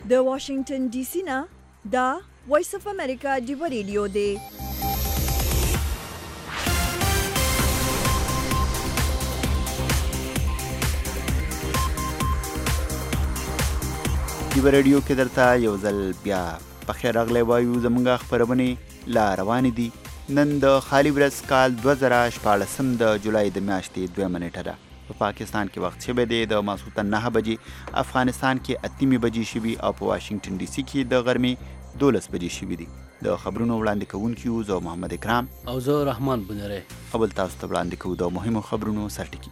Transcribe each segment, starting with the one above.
د واشنگټن ډي سي نه دا وایس اف امریکا ډیو ریډیو دی. ډیو ریډیو کې درته یو ځل بیا پخیر راغلی وایو. زموږ خپرونې لا روانې دي. نن د خالي ورځ کال 2014 د جولای د میاشتې 2 نیټه ده. په پاکستان کې وخت شوی دی د ماسخوتن 9 بجې، افغانستان کې 8 بجې شوي او په واشنگټن ډي سي کې د غرمې 12 بجې شوي دي. د خبرونو وړاندې کوونکي یو زه محمد اکرام او زه رحمان بنری. اول تاسو ته وړاندې کوو د مهمو خبرونو سرټکي.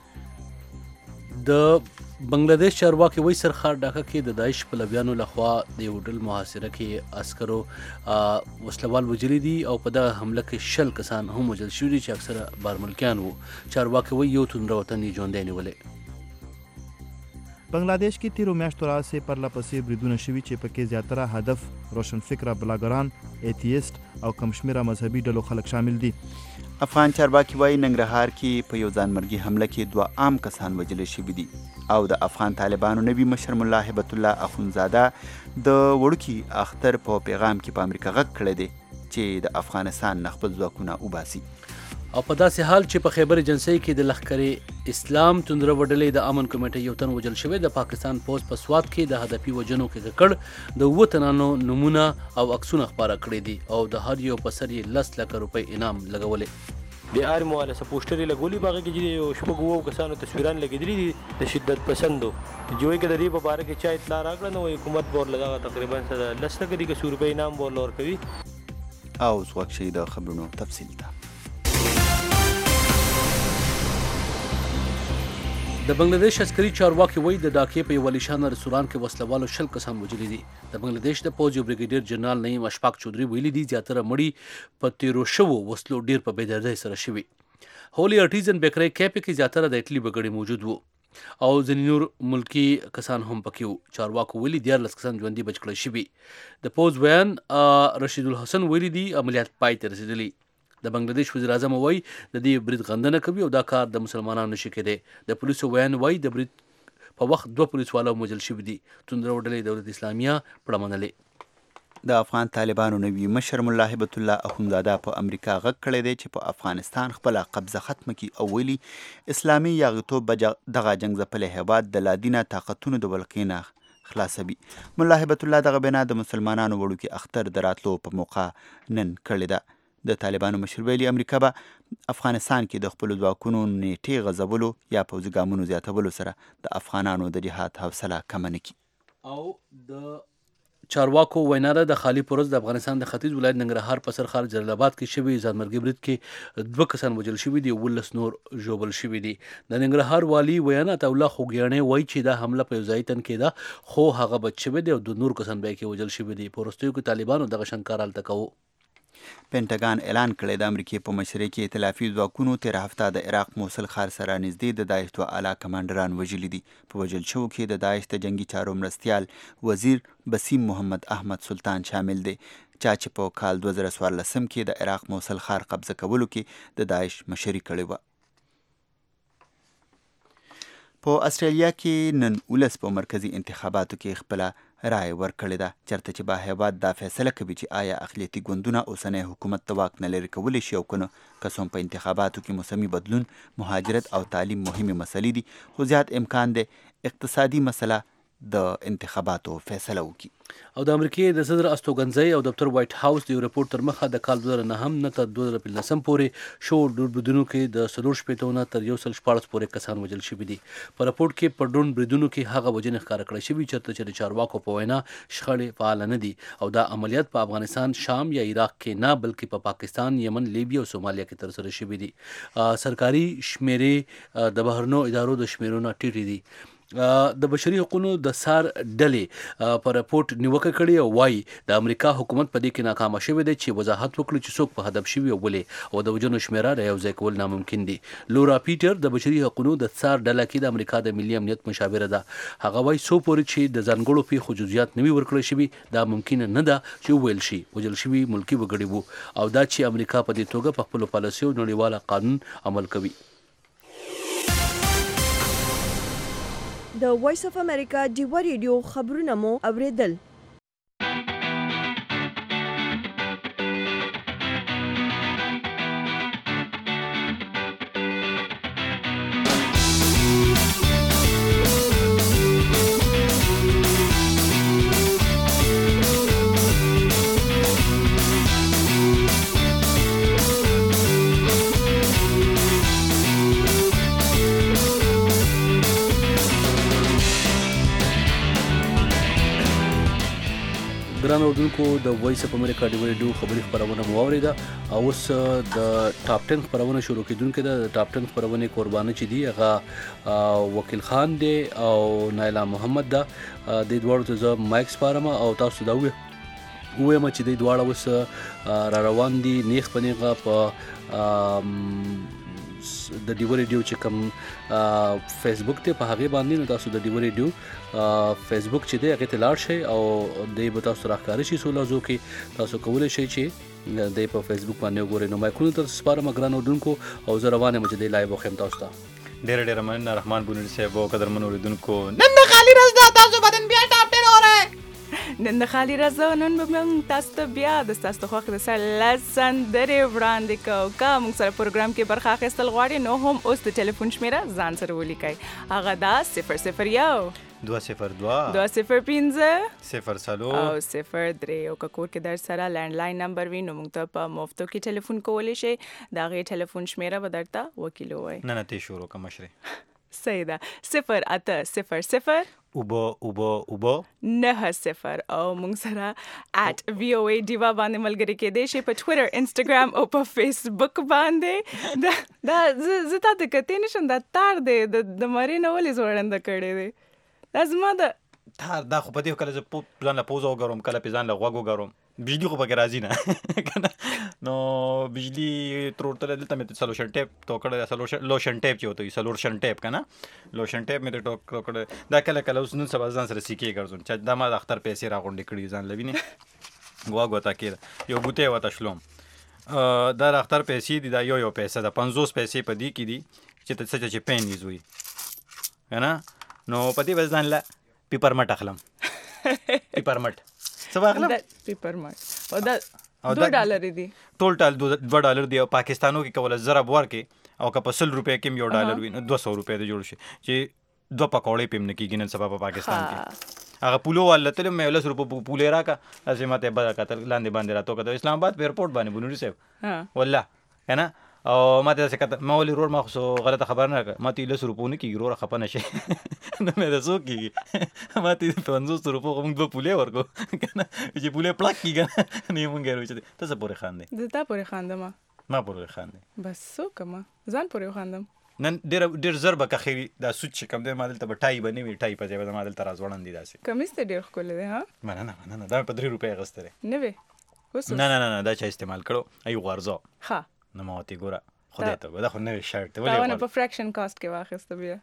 د بنگلاديش چارواکي وایي سرخار ډاکه کې د داعش پلویانو لخوا د یو ډول محاصره کې عسکرو وسلوال وژلي دي او په دغه حمله کې 60 کسان هم وژل شوي دي چې اکثره بارملکیان وو. چارواکي وایي یو توندره وطن یې ژوندی نیولی. بنگلاديش کې تیرو میاشتو راهیسې پرله پسې بریدونه شوي چې پکې زیاتره هدف روشنفکره بلاګران، ایتیست او کم شمېره مذهبي ډلو خلک شامل دي. افغان چارواکي وایي ننګرهار کې په یو ځانمرګي حمله کې 2 عام کسان وژل شوي دي او د افغان طالبانو نوي مشر ملا هبت الله اخونزاده د وړوکي اختر په پیغام کې په امریکا غږ کړی دی چې د افغانستان نه خپل ځواکونه وباسي. او په داسې حال چې په خیبر جنسۍ کې د لښکر اسلام توندره وډلې د امن کمیټې یو تن وژل شوی. د پاکستان پوز په سوات کې د هدفي وژنو کې ککړ د 9 تنانو نمونه او عکسونه خپاره کړي دي او د هر یو په سر یې 10 لک روپۍ انعام لګولې. د آرمو والا سپوسټرې لګولي باغ کې یو شپږ کسانو تصویران لګیدلي دي د شدت پسندو جوړې کې د دې په باره کې چا اطلاع راکړه نو حکومت بور لږه تقریبا 10 لک دي که روپۍ انعام بور لور کوي. او څوک شي د خبرونو تفصیل ته. د بنگلاديش عسکري چارواکي وایي د ډاکې په یو ولیشانه رستوران کې وسلوالو 60 کسان وژلي دي. د بنگلاديش د پوځ یو بریګیډیر جنرال نعیم اشفاق چودري ویلي دي زیاتره مړي په تیرو شوو وسلو ډیر په بېدردۍ سره شوي. هولي ارټیزن بیکری کیپ کې زیاتره د اټلی بګړي موجود وو او ځینې نور ملکی کسان هم پکې وو. چارواکو ویلي 14 کسان ژوندي بچ کړل شوي. د پوځ بیان رشید الحسن ویلي دي عملیات پای ته رسیدلي. د بنگلاديش وزیر اعظم وایي د دې برید غندنه کوي او دا کار د مسلمانانو نشي کېدی. د پولیسو ویان وایي د برید په وخت 2 پولیسوالو وژل شوي دي. توندره وډلې دولت اسلامیه پړه منلې. د افغان طالبانو نوي مشر ملا هبت الله اخونزاده په امریکا غږ کړی دی چې په افغانستان خپله قبضه ختمه کړي او ویلي اسلامي یاغیتوب دغه جنګ ځپلی هیواد د لادینه طاقتونو د ولقې نه خلاصوي. ملا هبت الله دغه بنا د مسلمانانو وړوکي اختر د راتلو په موقع نن کړې ده. د طالبانو مشر ویلي امریکا به افغانستان کې د خپلو ځواکونو نیټې غځولو یا پوځي ګامونو زیاتولو سره د افغانانو د جهاد حوصله کمه نه کړي. او د چارواکو وینا ده د خالي پرز د افغانستان د ختیځ ولایت ننګرهار په سرخار جلال آباد کې شوي ځانمرګي برید کې 2 کسان وژل شوي دي او 19 نور ژوبل شوي دي. د ننګرهار والي وینا ته الله خوګیاڼي وایي چې دا حمله په یو ځای تن کېده خو هغه بچ شوی دی او 2 نور کسان به کې وژل شوي دي. په وروستیو کې طالبانو دغه شنکار هلته کوو. پینټاګان اعلان کړی د امریکې په مشرۍ کې ائتلافي ځواکونو تېره هفته د عراق موصل ښار سره نږدې د داعش 2 اعلی کمانډران وژلي دي. په وژل شوو کې د داعش د جنگي چارو مرستیال وزیر بسیم محمد احمد سلطان شامل دی چا چې په کال 2014 کې د عراق موصل ښار قبضه کولو کې د داعش مشري کړې وه. په استرالیا کې نن ولس په مرکزي انتخاباتو کې خپله رای ورکړې ده چېرته چې به هیواد دا فیصله کوي چې آیا اقلیتي ګوندونه اوسنی حکومت د واک نه لرې کولی شي او که نه. که څوم په انتخاباتو کې موسمي بدلون، مهاجرت او تعلیم مهمې مسلې دي خو زیات امکان دی اقتصادي مسله د انتخاباتو فیصله وکړي. او د امریکې د صدر استوګنځي او دفتر وایټ هاوس د یو رپورټ تر مخه د کال 2009 نه تر 2015 پورې شو ډرون بریدونو کې د 4 نه تر 114 پورې کسان وژل شوي دي. په رپورټ کې په ډرون بریدونو کې هغه وژنې ښکاره کړای شوي چېرته چې د چارواکو په وینا شخړې فعاله نه دي او دا عملیات په افغانستان، شام یا عراق کې نه بلکې په پاکستان، یمن، لیبیا او سومالیا کې ترسره شوي دي. سرکاري شمیرې د بهرنو ادارو د شمیرونه ټیټې دي. د بشري حقوقو د سار ډلې په رپورټ نیوکه کړې او وایي د امریکا حکومت په دې کې ناکامه شوی دی چې وضاحت وکړي چې څوک په هدف شوي او ولې او د وژنو شمیره د یو ځای کول ناممکن دي. لورا پیټر د بشري حقوقو د سار ډله کې د امریکا د ملي امنیت مشاوره ده. هغه وایي څو پورې چې د ځانګړو پیښو جزئیات نوي ورکړل شوي دا ممکن نه ده چې وویل شي وژل شوي ملکي وګړي وو او دا چې امریکا په دې توګه په خپلو پالیسیو نړیواله قانون عمل کوي. د وایس اف امریکا ډیو ریډیو خبرونه مو اوریدل. ګران اردوونکو د وایس اف امریکا ډیو ریډیو خبري خبرونه مو اوریده او اوس د ټاپ 10 خبرونه شروع کیدونکې ده. د ټاپ 10 خبرونه قرباني چې دی هغه وکیل خان دی او نایلا محمد ده. د دوړو ته زه مایک سپارم او تاسو دا وایم چې د دوړو اوس را روان دي نیخ پنیغه په د ډیو ریډیو چې کوم فیسبوک ته په هغه باندې نو تاسو د ډیو ریډیو فیسبوک چې دی هغه ته لاړ شئ او د به تاسو راخاره شي سولازو کې تاسو کولای شئ چې د په فیسبوک باندې وګورئ. نو مایکونو ته سپارم ګران اردوونکو او زه روانه مې د لایو خیم تاسو ته ډېر مننه رحمان بونری صاحب او قدرمن اردوونکو. نن د خالی راز دا تاسو بدن بیا ټاپ 10 اورئ. نن د خالی راز نن به موږ تاسو ته بیا د تاسو ته خوښ د سندرې وړاندې کوو. که موږ سره پروګرام کې برخه اخیستل غواړئ نو هم اوس د ټلیفون شمیره ځان سره ولیکئ. هغه دا 001 202 205 0 او 03 او که کور کې در سره لینډلاین نمبر وي نو موږ ته په مفتو کې ټلیفون کولی شئ. د هغې ټلیفون شمیره به درته وکیل ووایي. نه ته شروع کوه مشرې. صحیح ده. 0800 اوبو 90 او موږ سره @VOA Diva باندې ملګری کېدی شي په ټویټر انسټاګرام او په فیسبوک باندې. دا زه تا ته کتې نشم دا تار دی د مری نه ولې زوړنده کړی دی. دا زما د تار دا خو په دې کله زه ځان له پوزه وګورم کله په ځان له غوږ وګورم بجلی خو پکې راځي نه نو بجلی تروړ دلته مې سلوشن ټیپ تو کړه لوشن ټیپ چې وته سلوشن ټیپ کنه لوشن ټیپ مې ټوک کړه دا کله اوس نن سبا ځان سره سیکي ګرځون چې دا ما د اختر پیسې راغونډې کړې ځان لوینه غواګ وتا کې یو بوته وتا شلوم دا اختر پیسې دي دا یو پیسې دا 50 پیسې په دې کې دي چې ته څه چې پین نیزوي کنه نو پدې وزن لا پیپر مټ اخلم پیپر مټ څه واخلم پیپر مټ او دا $2 دي ټول $2 دی او پاکستانو کې کوله ضرب ورکې او که په 100 روپے کې یو ډالر وي نو 200 روپے ته جوړ شي چې دوه پکوړې پم نه کېږي نن سبا په پاکستان کې هغه پولو ول تل مې 10 روپے پولې راکا لازم ماته بل کتل لاندې باندې راتو کته اسلام آباد په ایرپورټ باندې بنوري صاحب والله کنه او ماته څه کته ما ولې رور ما خو غلطه خبر نه کړ ماته 10 روپے نه کېږي رور خپه نشي نو مې رسو کېږي ماته 50 روپے کوم دوه پولې ورکو کنه چې پولې پلاک کېږي نه مونږ ورو چې ته څه پورې خان دي زه تا پورې خاندم ما پورې خان دي بس سو کما ځان پورې خاندم نن ډېر ضربه که خیری دا سوت چې کم دی ما دلته به ټای به نه وي ټای په ځای به ما دلته راځوړن دي داسې کمیس ته ډېر ښکلی دی ها مننه دا په 3 روپۍ اخیستی دی نه وې نه دا چا استعمال کړو ای غورځو ښه نه ما ورته ګوره خدای ته دا خو نوی شرټ دی تا ونه په فریکشن کاسټ کې واخیسته بیا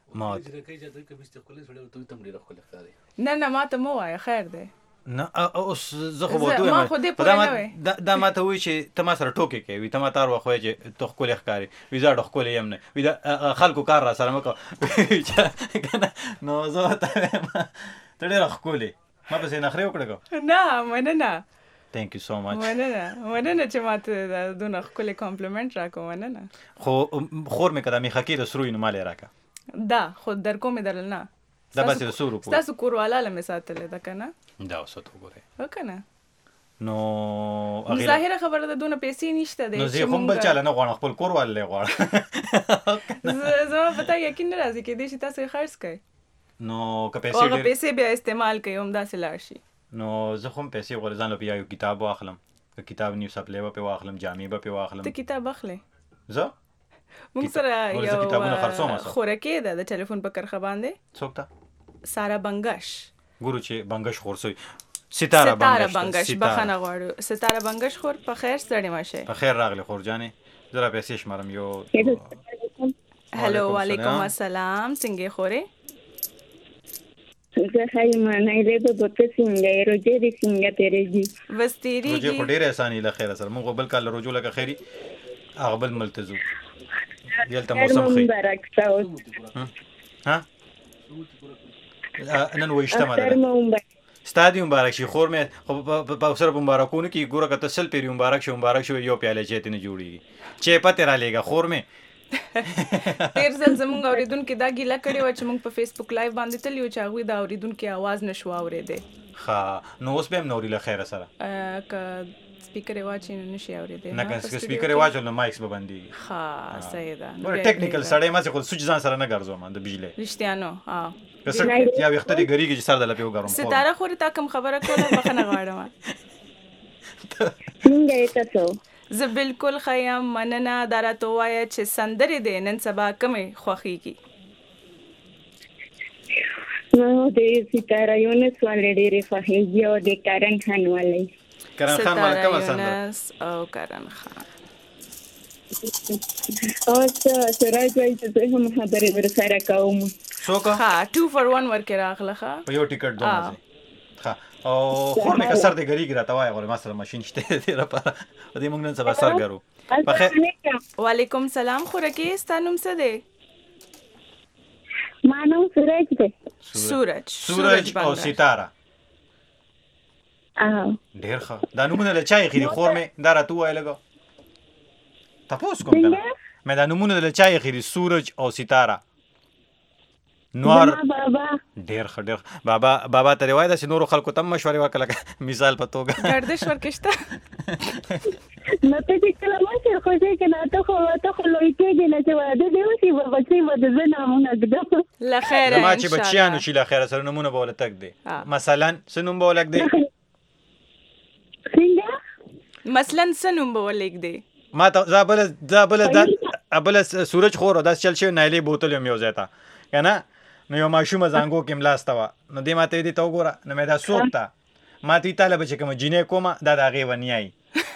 نه ما ته مو وایه خیر دی نه اوس زه خو به دا ما ته وایي چې ته ما سره ټوکې کوې وي ته ما ته هر وخت وایې چې ته ښکلی ښکارې وي زه ډېر ښکلی یم نه وي د خلکو کار را سره مه کوه که نه نو زه ورته وایم ته ډېره ښکلې ما پسې نخرې وکړې کو نه مننه تhank you so much مننه چې ما ته دونه ښکلی کمپلیمنټ راکړو مننه خو خور مې که دا میخکې د سروی نو ما یې راکړه دا خو در کومې درل نه دا بس د 100 روپو ستاسو کوروالا له مې ساتلې ده که نه دا اوس ورته وګورئ هو که نه نو ظاهره خبره ده دونه پیسې نشته دی نو زه خو هم بل چاله نه غواړم خپل کوروالا یې غواړم زما په تا یقین نه راځي کېدای شي تاسو یې خرڅ کړئ نو که هغه پیسې بیا استعمال کوي همداسې لاړ شي نو زه خو هم پیسې غواړم ځان له بیا یو کتاب واخلم که کتاب نیو سپلی به پې واخلم جامې به پې واخلم ته کتاب اخلې زه موږ سره یو خورکې ده د ټلیفون په کرښه باندې څوک ته سارا بنګش ګورو چې بنګش خور سوی ستاره بنګش بخښنه غواړو ستاره بنګش خور په خیر ستړې مه شئ په خیر راغلی خور جانې زه را پیسې شمارم یو هلو وعلیکم السلام څنګه خورې زه ښه یم نایلې به ته څنګه یې روژې دې څنګه تېرېږي بس تېرېږي روژې خو ډېرې اساني له خیره سره موږ بل کال روژو لکه خیري هغه بل ملک ته ځو دلته موسم ښه مبارک شه اوس ها نن ویشتمه ده ستا دې مبارک شي خور مې خو په سره په مبارکونو کې ګوره که ته 100 پیرې مبارک شو یو پیاله چای ته نه جوړېږي چای پتې رالیږه خور مې تیر ځل زموږ اورېدونکي دا ګیله کړې وه چې موږ په فیسبوک لایو باندې تللي وو چې هغوی د اورېدونکي اواز نه شو اورېدی ښه نو اوس به هم نه اوري له خیره سره که سپیکر یې واچي نو نشي اورېدی نه که سپیکر یې واچول نو مایکس به بندېږي. ها صحیح ده. ګوره ټیکنیکل سړی ما چې خو سوچ ځان سره نه ګرځوم د بجلی رښتیا نو که څه یا ویښته دې ګرېږي چې سر د لپې وګرم. ستاره خورې تا کوم خبره کوله بخښنه غواړم. څنګه یې تاسو؟ زه بالکل ښه یم، مننه. دا راته ووایه چې سندرې دې نن سبا کومې خوښېږي؟ نو د ستاره یونس والې ډېرې خوښېږي او د کرن خان والې. کرن خان والې کومه سندره؟ یونس او کرن خان. او سراج وایي چې زه هم خبرې در سره کوم. څوک؟ ها 2 for 1 ورکې راغله ښه. په یو ټیکټ دوه ښه. او خور مې که سر دې ګرېږي راته وایه غواړې ما سره ماشین شته دې لپاره په دې موږ نن سبا سر ګرو. وعلیکم سلام. خورکې ستا نوم څه دی؟ ما نوم سورج دی. سورج او ستاره. ډېر ښه. دا نومونه له چا ایښي دي خور مې؟ دا راته ووایه لږ تپوس کوم کنه مې دا نومونه له چا ایښي دي سورج او ستاره؟ نور ډېر ښه ډېر بابا ته دې وایه داسې نورو خلکو ته هم مشورې ورکړه لکه مثال په توګه ګردش ورکې شته؟ نو ته چې کله مشر خوښې که نه ته خو لوی کېږې نه چې واده دې وشي به بچی به د زه نامونه ږدم. له خیره زما چې بچیان وشي له خیره سره نومونه به ولې تک دی. مثلا څه نوم به ولږ دی؟ څنګه؟ مثلا څه نوم به ولږ دی؟ ما ته بله سورج خور داسې چل شوی نایلې بوتل یم یو ځای ته که نه نو یو ماشومه زانګو کې ملاسته وه نو دې ما ته دې ته وګوره نو مې دا څوک ته ما ته تاله به چې کومه جینۍ کومه دا د هغې ونیایي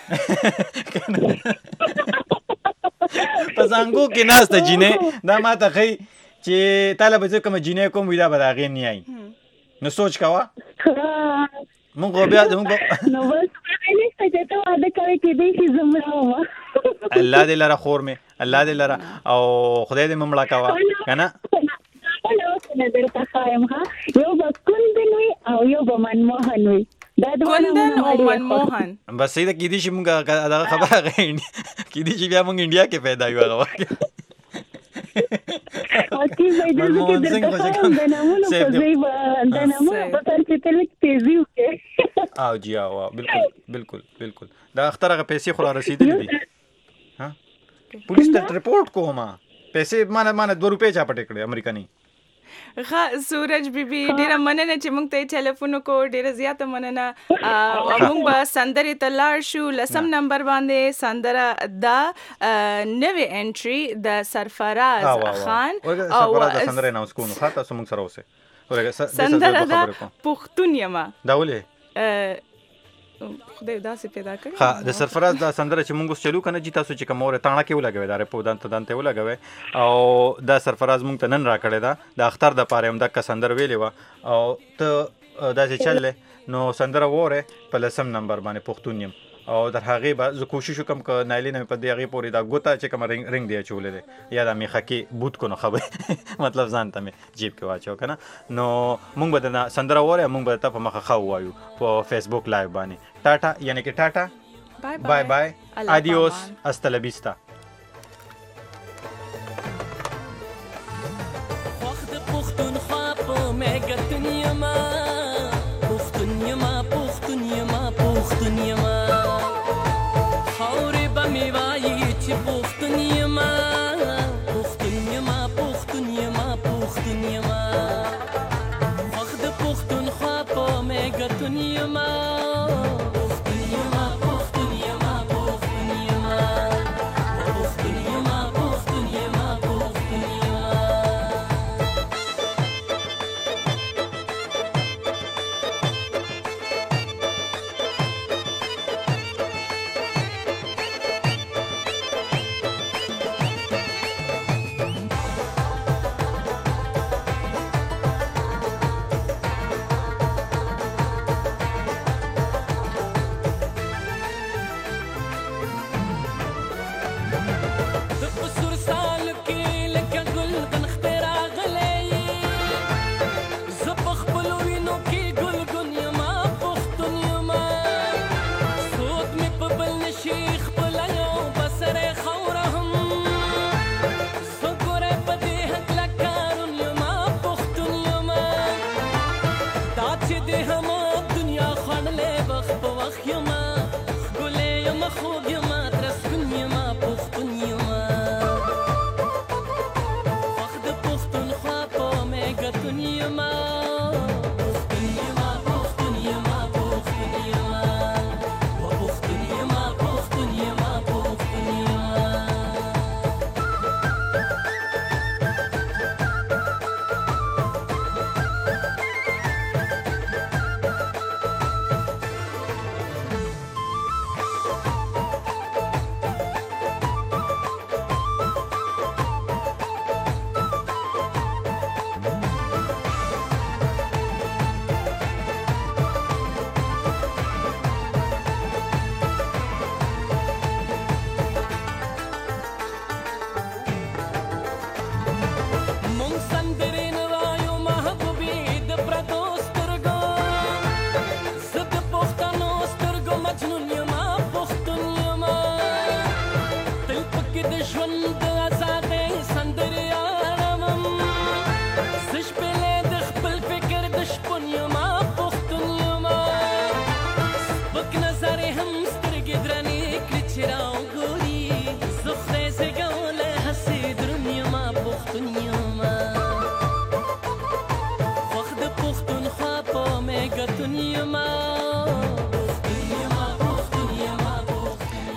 په زانګو کې ناسته جینۍ دا ما ته ښایي چې تاله به زه کومه جینۍ کوم وي دا به د هغې نیایي نو سوچ کوه مونږ خو بیا نو بس نشته چې ته واده کوې کېدی شي زه مړه ومه. الله دې لره خور مې الله دې لره او خدای دې مې مړه کوه که نه درته ښایم یو به کندن وي او یو به منموهن وي. کندن او منموهن بس صحیح ده. کېدای شي مونږ دغه خبره کېدای شي بیا مونږ انډیا کې پیدا یو هغه وخت منموهن سنګ خو چې کوم او جی او بالکل دا اختر هغه پیسې خو را رسېدلې دي پولیس ته رپورټ کومه پیسې مانه 2 روپۍ چا پټې کړې امریکاني. ښه سورج بیبي ډېره مننه چې موږ ته یې ټلیفون وکړو. ډېره زیاته مننه. موږ به سندرې ته لاړ شو. 10 نمبر باندې سندره دا نوې انټري د سرفراز خان او سندره نو سکون خاطر تاسو موږ سره اوسه سندره دا پښتون یما دا ولې خدای داسې پیدا کړی. ها د سرفراز دا سندره چې موږ چلو کنه جی تاسو چې کوم اور تاڼه کې ولګوي دا رپو دانته ولګوي او دا سرفراز موږ ته نن را کړی دا د اختر د پاره هم د سندر ویلې و او ته داسې چلې نو سندره وره په 10 نمبر باندې پښتون یم او در هغه به زه کوشش وکم ک نایلی نه په دې هغه پوری دا ګوتا چې کوم رنگ دی چولې دی یا د میخه کې بوت کو نه خبر مطلب ځان ته جیب کې واچو کنه نو مونږ به د سندره وره مونږ به ته په مخه خو وایو په فیسبوک لایو باندې ټاټا یعنی کې ټاټا بای بای ادیوس hasta la vista.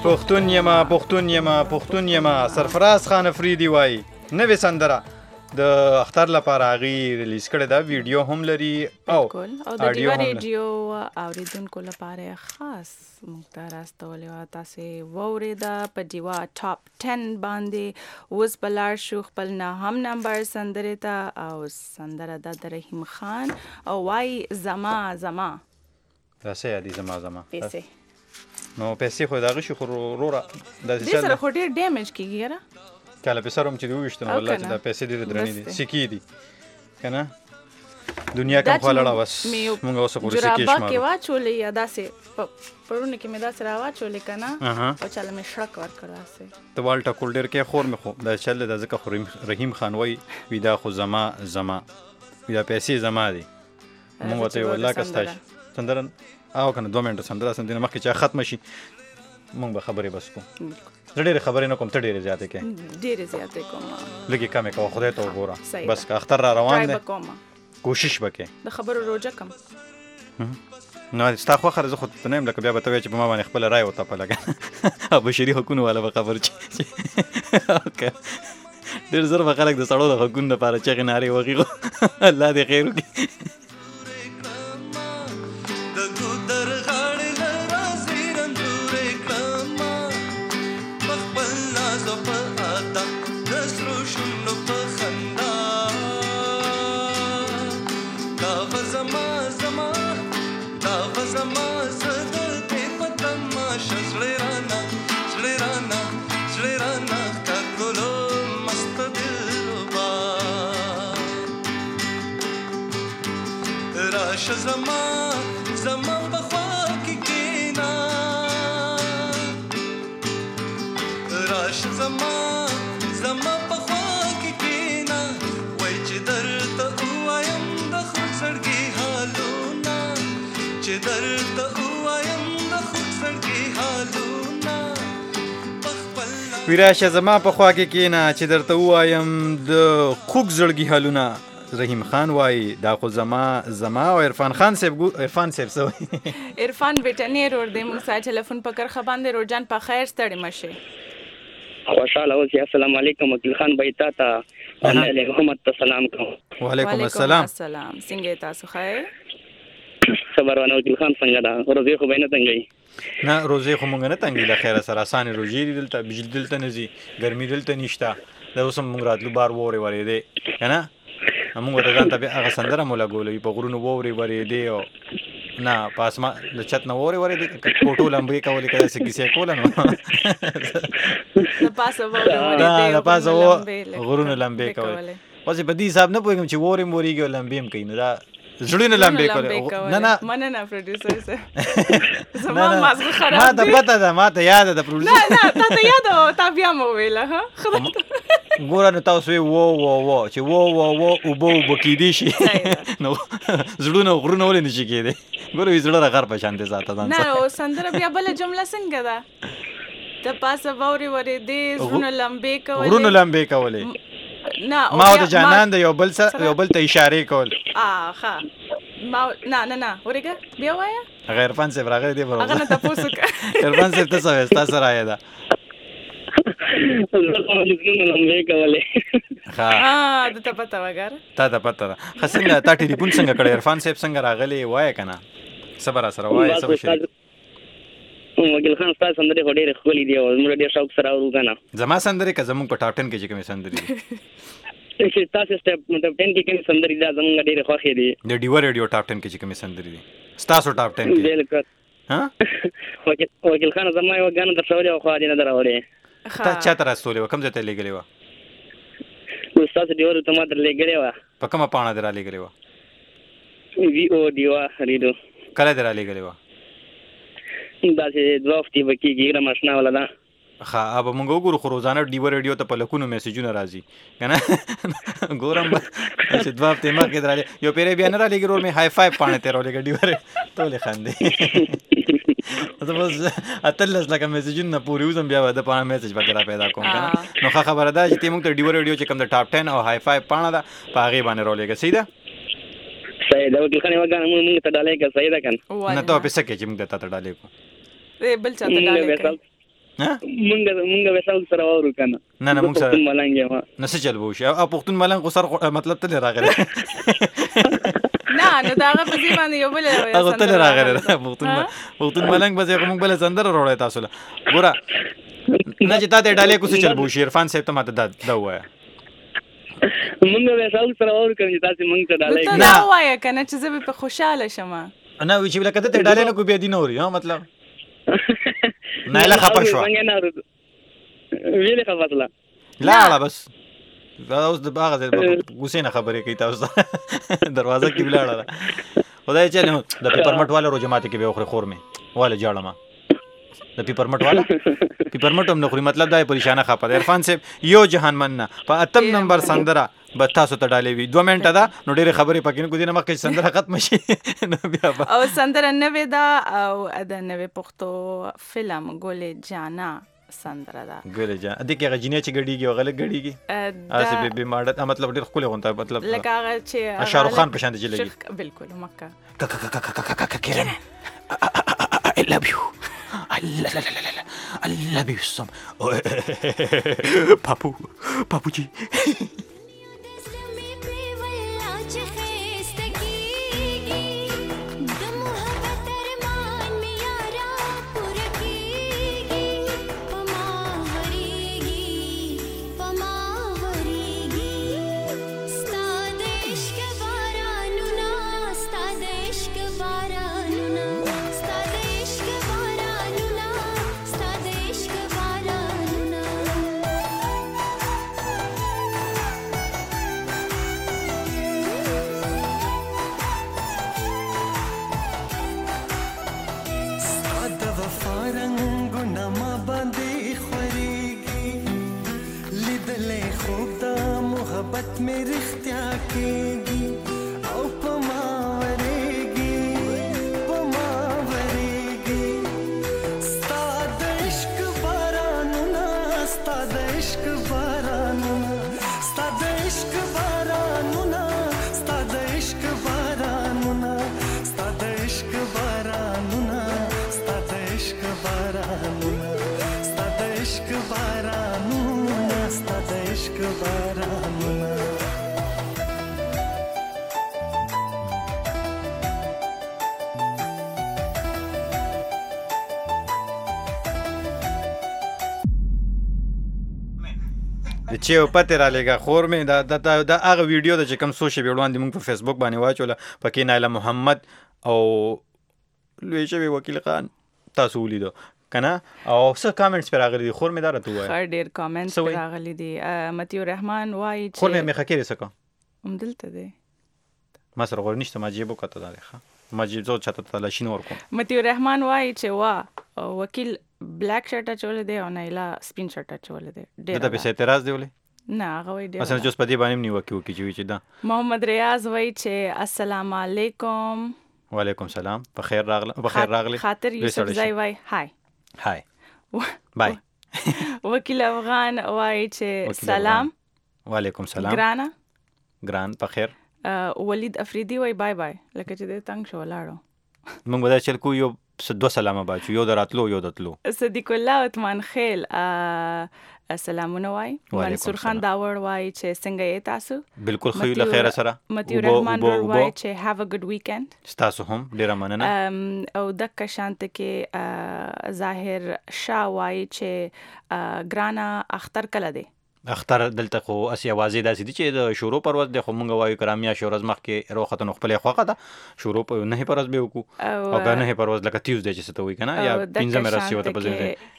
پښتون یما سرفراز خان افریدي وای نوې سندره د اختر لپاره غي ریلیز کړی دا ویډیو هم لري او د ډیوا ریډیو اوریدونکو لپاره خاص مختار استولې او تاسو ووريدا په ډیوا ټاپ 10 باندې اوس بلار شو خپل نه هم نمبر سندره تا او سندره د رحیم خان او وای زما راسه دي زما پیسې نو پیسې خو داغه شو رورا د سره خو ډیر ډیمیج کیږي را کله په سروم چې دوی وشتنه والله چې دا پیسې دې درنې دي سکی دي کنه دنیا کوم خلړه بس موږ اوس پورې سکی شمار جرابه کې واچولې یا داسې پرونه کې مې داسې راواچولې کنه او چاله مې شړک ور کړاسه ته والټا کولډر کې خور مې خو دا چل د ځکه رحیم خان وای ودا خو زما ودا پیسې زما دي موږ ته والله کستاش سندرن او کنه 2 منټه سندره سندنه مخکې چې ختم شي موږ به خبرې بس کوم ډېرې خبرې نه کوم ته ډېرې زیاتې کې ډېرې زیاتې کوم لږه کمې کوه خدای ته وګوره بس که اختر را روان دی کوشش وکړې د خبرو روجه کم نو ستا خو خره زه خو ته نه یم لکه بیا به ته وایې چې په ما باندې خپله رایه وتپه لګه بشري حقونو والا به خبر چې ډېر زر به خلک د سړو د حقونو لپاره چغې نارې وغي الله دې خیر وکړي زما بخوا کی کینا راش زما بخوا کی کینا وای چې درته وایم د خود سړګي حالونه چې درته وایم د خود سړګي حالونه ویراشه زما بخوا کی کینا چې درته وایم د خوږ زړګي حالونه رحیم خان وای دا خو زما او عرفان صاحب سوی عرفان ویټنیر ور دې موږ سره ټلیفون پکړ خباندې روجان په خیر ستړي مشه خوشاله اوسې السلام علیکم وکیل خان بای تا علیکم السلام کوم وعلیکم السلام څنګه تاسو خیر خبرونه وکیل خان څنګه دا روزي خو بینه څنګه نه روزي خو مونږ نه تنګي له خیره سره اسانه روزي دلته بجلی دلته نزي ګرمي دلته نشته دا اوس مونږ راتلو بار وره ورې دی کنه موږ ته ځان ته هغه سندره مولا ګولې په غرونو ووري ورې دی او نه پاسما د چت نه ووري دی کوټو لمبې کولې کړه چې کیسه کوله نو د پاسه ووري د پاسه غرونو لمبې کولې اوس په دې حساب نه پوهیږم چې ووريږي لمبې هم کوي نو دا زړونه لمبې کولې نه مننه پروډوسر سره زما مازغه خراب ما ته پته ده ما ته یاد ده پروډوسر نه ته یاد او تا بیا مو ویله ها ګوره نو تاسو وو چې وو او بو بکیدی شي نو زړونه غرونه ولې نشي کېده ګوره زړه غر په شان دي ذاته ځان نه او سندره بیا بل جمله څنګه ده ته پاسه ووري دې زړونه لمبې کولې نه ما د جانان د یو بل ته اشاره کول ها ما نه ورګه بیا وایا غیر فن سے راغلی دی هغه نه تاسو عرفان سے تاسو تاسو راځه دا د ته پته وګار تا پته ده خسنګ تا ټلیفون څنګه کړی عرفان صاحب څنګه راغلی وای کنه صبر سره وای صبر شي وکیل خان تاسو سندره هډېره خولې دی او موږ ډېر شوق سره ورو کنه زما سندره که زموږ په ټاپ 10 کې چې کومه سندره دي چې تاسو سټپ مطلب 10 کې کومه سندره دي زموږ ډېر خوښې دي د ډیوا ریډیو ټاپ 10 کې چې کومه سندره دي تاسو ټاپ 10 کې بالکل ها وکیل خان زما یو غان درڅولې او خو دې نه دراوړې تا چا تر رسولې کوم ځای ته لګلې و استاد دیور ته ما در لګلې و په کومه پاڼه در لګلې و وی او دیوا ریډو کله در لګلې و دا چې دوفتي وکیږي را ماشنا ولا دا ها اب موږ وګورو خو روزانه ډیو ریډیو ته په لکونو میسجونه راځي کنه ګورم چې دوفتي ما کې درالې یو پیره بیا نه را لګرو مې هاي فایو پانه ته را لګ ډیو ټولې خاندې دا بس اتلس لکه میسجونه پوری وزم بیا د پانه میسج وغیرہ پیدا کوم کنه نو خبره ده چې موږ ته ډیو ریډیو چې کوم د ټاپ 10 او هاي فایو پانه ده پاغي باندې را لګ سیده صحیح دا وکیل خان وګان موږ ته ډالې کا صحیح ده کنه نه ته په سکه چې موږ ته ډالې کو بل چاته ډالې مونږ به تاسو سره وورو کنه نه موږ سره ملنګ یم نه څه چل بوش او پښتون ملنګ سره مطلب ته راغلی نه نو دا هغه په ځای باندې یو بل هغه ته راغلی پښتون ملنګ به موږ بل سندره وروړی تاسو له ګوره نه چې تا ته ډالې کو څه چل بوش عرفان صاحب ته ماته دا وایا مونږ به تاسو سره وورو کنه تاسو مونږ ته ډالې نه وایا کنه چې زه په خوشاله شم نه وی چې بل کته ته ډالې نه کو بیا دین اوري ها مطلب نه لا خبر شو ویلې خبره لا بس دا اوس د باغ د حسین خبرې کوي تاسو دروازه کې بلاړه خدای چې د پیپرمټ والا رو جماعت کې به اخر خور می والا جاړه ما د پیپرمټ والا پیپرمټ هم نخوري مطلب دا پریشانه خپه عرفان صاحب یو جهان مننه په اتم نمبر سندره به تاسو ته ډالې وي 2 منټه دا نو ډېرې خبرې پکې نه کو دي نه مخکې سندره ختم شي نو بیا او سندره نوې دا او د نوې پښتو فلم ګولې جانا سندره دا ګولې جان د کې غجینه چې غړيږي او غلط غړيږي اسه به ماډه مطلب ډېر خپل غونته مطلب لکه هغه چې شاروخ خان په شان دي لګي بالکل مکه کیرن I love you I love you so papu ji چې پته را لګه خور مې دا هغه ویډیو د چې کوم سوشل وړاندې موږ په فیسبوک باندې واچوله پکې نایله محمد او لوی شوی وکیل خان تاسو ولیدو کنه او څه کامنټس پر راغلي دي خور مې دا راته وایي خیر ډیر کامنټس پر راغلي دي متیو رحمان وایي چې خور مې خکې رسکه دلته دی ما سره غوړ نشته ما جيبو کته دا ښه ما جيب زو چاته تلاشین ورکو متیو رحمان وایي چې وکیل بلیک شرټ چولې دی او نایلا سپین شرټ چولې دی ډیر دا به اعتراض دی ولې نه هغه وایي ډیر مثلا جوس پدی باندې نیو چې دا محمد ریاض وایي چې السلام علیکم وعلیکم السلام بخیر راغلی خاطر یوسف زای وایي هاي بای وکیل افغان وایي چې سلام وعلیکم السلام ګران بخیر ولید افریدی وای بای بای لکه چې د تنگ شو لاړو موږ ودا چل کو یو دو سلام باچو یو دراتلو یو دتلو صدیق الله عثمان خیل سلامونه وای منصور خان داور وای چې څنګه یې تاسو بالکل خو له خیر سره متیو رحمان وای چې هاف ا ګډ ویکند تاسو هم ډیر مننه او دک شانت کې ظاهر شاه وای چې ګرانا اختر کله دی اختر دلته خو اسی اوازې داسې دي چې د شروع پرواز د خو مونږ وایو کرامیا شورز مخ کې روخته نو خپل خوخه ده شروع په نه پرواز به وکړو او نه پرواز لکه تیوزډے چې ته وای کنه یا پنځمه راسي وته په ځای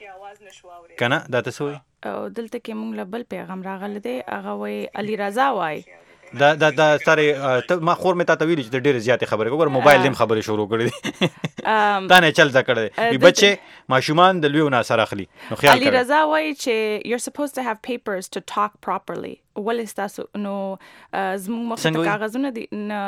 کنه دا ته سوې او دلته کې مونږ له بل پیغام راغله دی هغه وای علي رضا وای دا سره ما خور مې تا ویل چې ډېر زیاتې خبرې وګور موبایل دیم خبرې شروع کړې دي دا نه چل دا کړې وي بچي ماشومان د لوی نه سره اخلي نو خیال علي رضا وای چې you're supposed to have papers to talk properly ولې تاسو نو زموږ مخ ته کاغذونه دي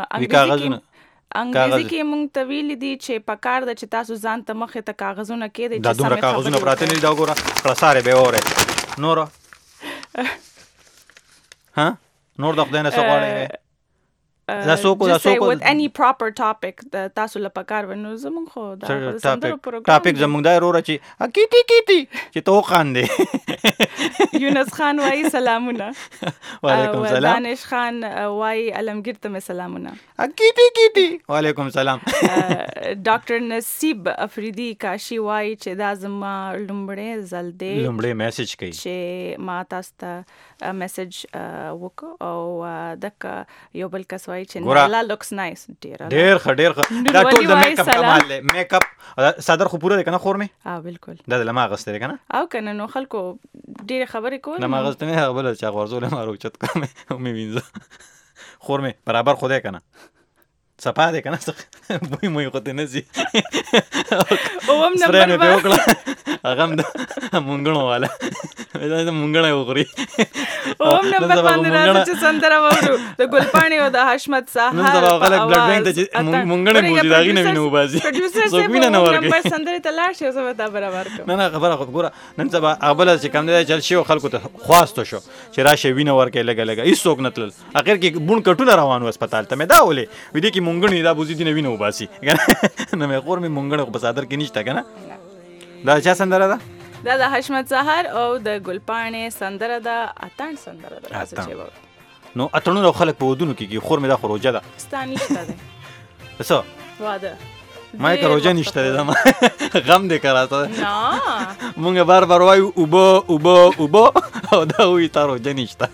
انګریزي کې مونږ ته ویل دي چې پکار د چې تاسو ځان ته مخ ته کاغذونه کې دي چې سمه کاغذونه پراته نه دا وګوره خلاصاره به اوره نور ها نور د خدای نه څه غواړي دا څوک with any proper topic د تاسو لپاره کار ونو زمون خو دا سندرو پروګرام ټاپک زمونږ دا وروره چې کیتی چې تو خاندې یونس خان وای سلامونه وعلیکم سلام دانش خان وای علمگیر ته سلامونه کیتی وعلیکم سلام ډاکټر نصیب افریدی کاشي وای چې دا زما لومړی ځل دی لومړی میسج کوي چې ما تاسو ته میسج وکړ او دک یو بل کس وای چې نالا لوکس نایس ډیر ښه دا ټول د میک اپ کمال دی میک اپ صدر خو پوره دی کنه خور می بالکل دا لما غسته کنه او کنه نو خلکو ډیر خبرې کول لما غسته نه خبره چا ورزول ما روچت کوم می وینځه خور می برابر خو دی کنه صفا دی کنه وای مې کوته نه سي او هم نمبر هغه مونږونو والا دا مونږنه وګوري او هم نمبر باندې راځي چې سندره وورو د ګلپاڼي او د حشمت ساحر نن سبا غلط بلډ بینک ته مونږنه موجوده غي نه وینو باسي پروډوسر وینه نه ورګي نمبر سندره ته لاړ شي زه وتا برابر کوم نه خبره خو ګوره نن سبا اول چې کم دی چل شي خلکو ته خواستو شو چې راشه وینه ورکې لګا هیڅ څوک نه تل اخر کې بون کټونه روانو هسپتال ته مې دا ولې وې دي کې مونږنه دا بوزي دي نه وینو باسي نه مې خور مې مونږنه په صدر کې نشته کنه دا چا سندره ده دا د حشمت سحر او د ګلپاڼې سندره ده اتان سندره ده راځي چې نو اتنو خلک په ودونو کې خور مې دا خروجه ده ستاني شته ده څه واده ما یې روجه نشته ده ما غم دې کراته نه مونږ بار بار وایو اوبو او دا وی تا روجه نشته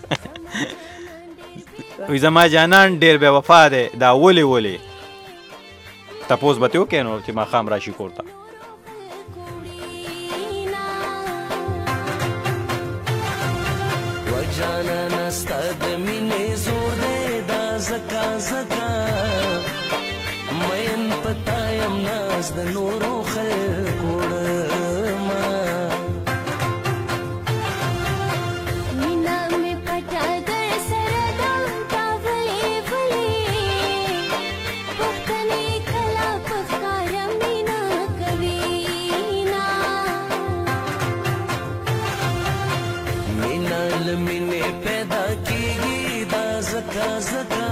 وی زما جانان ډیر بے وفا ده دا ولی تاسو به ته وکینو چې ما خام راشي کوړه جانا نستا د مینې زور دی دا زکا مین پتایم ناز د نورو خلکو ما مینا می پټا در سره دم تا ولی پختنی کلا پخار مینا کوینا مینا لمینه پیدا کیږي دا زکا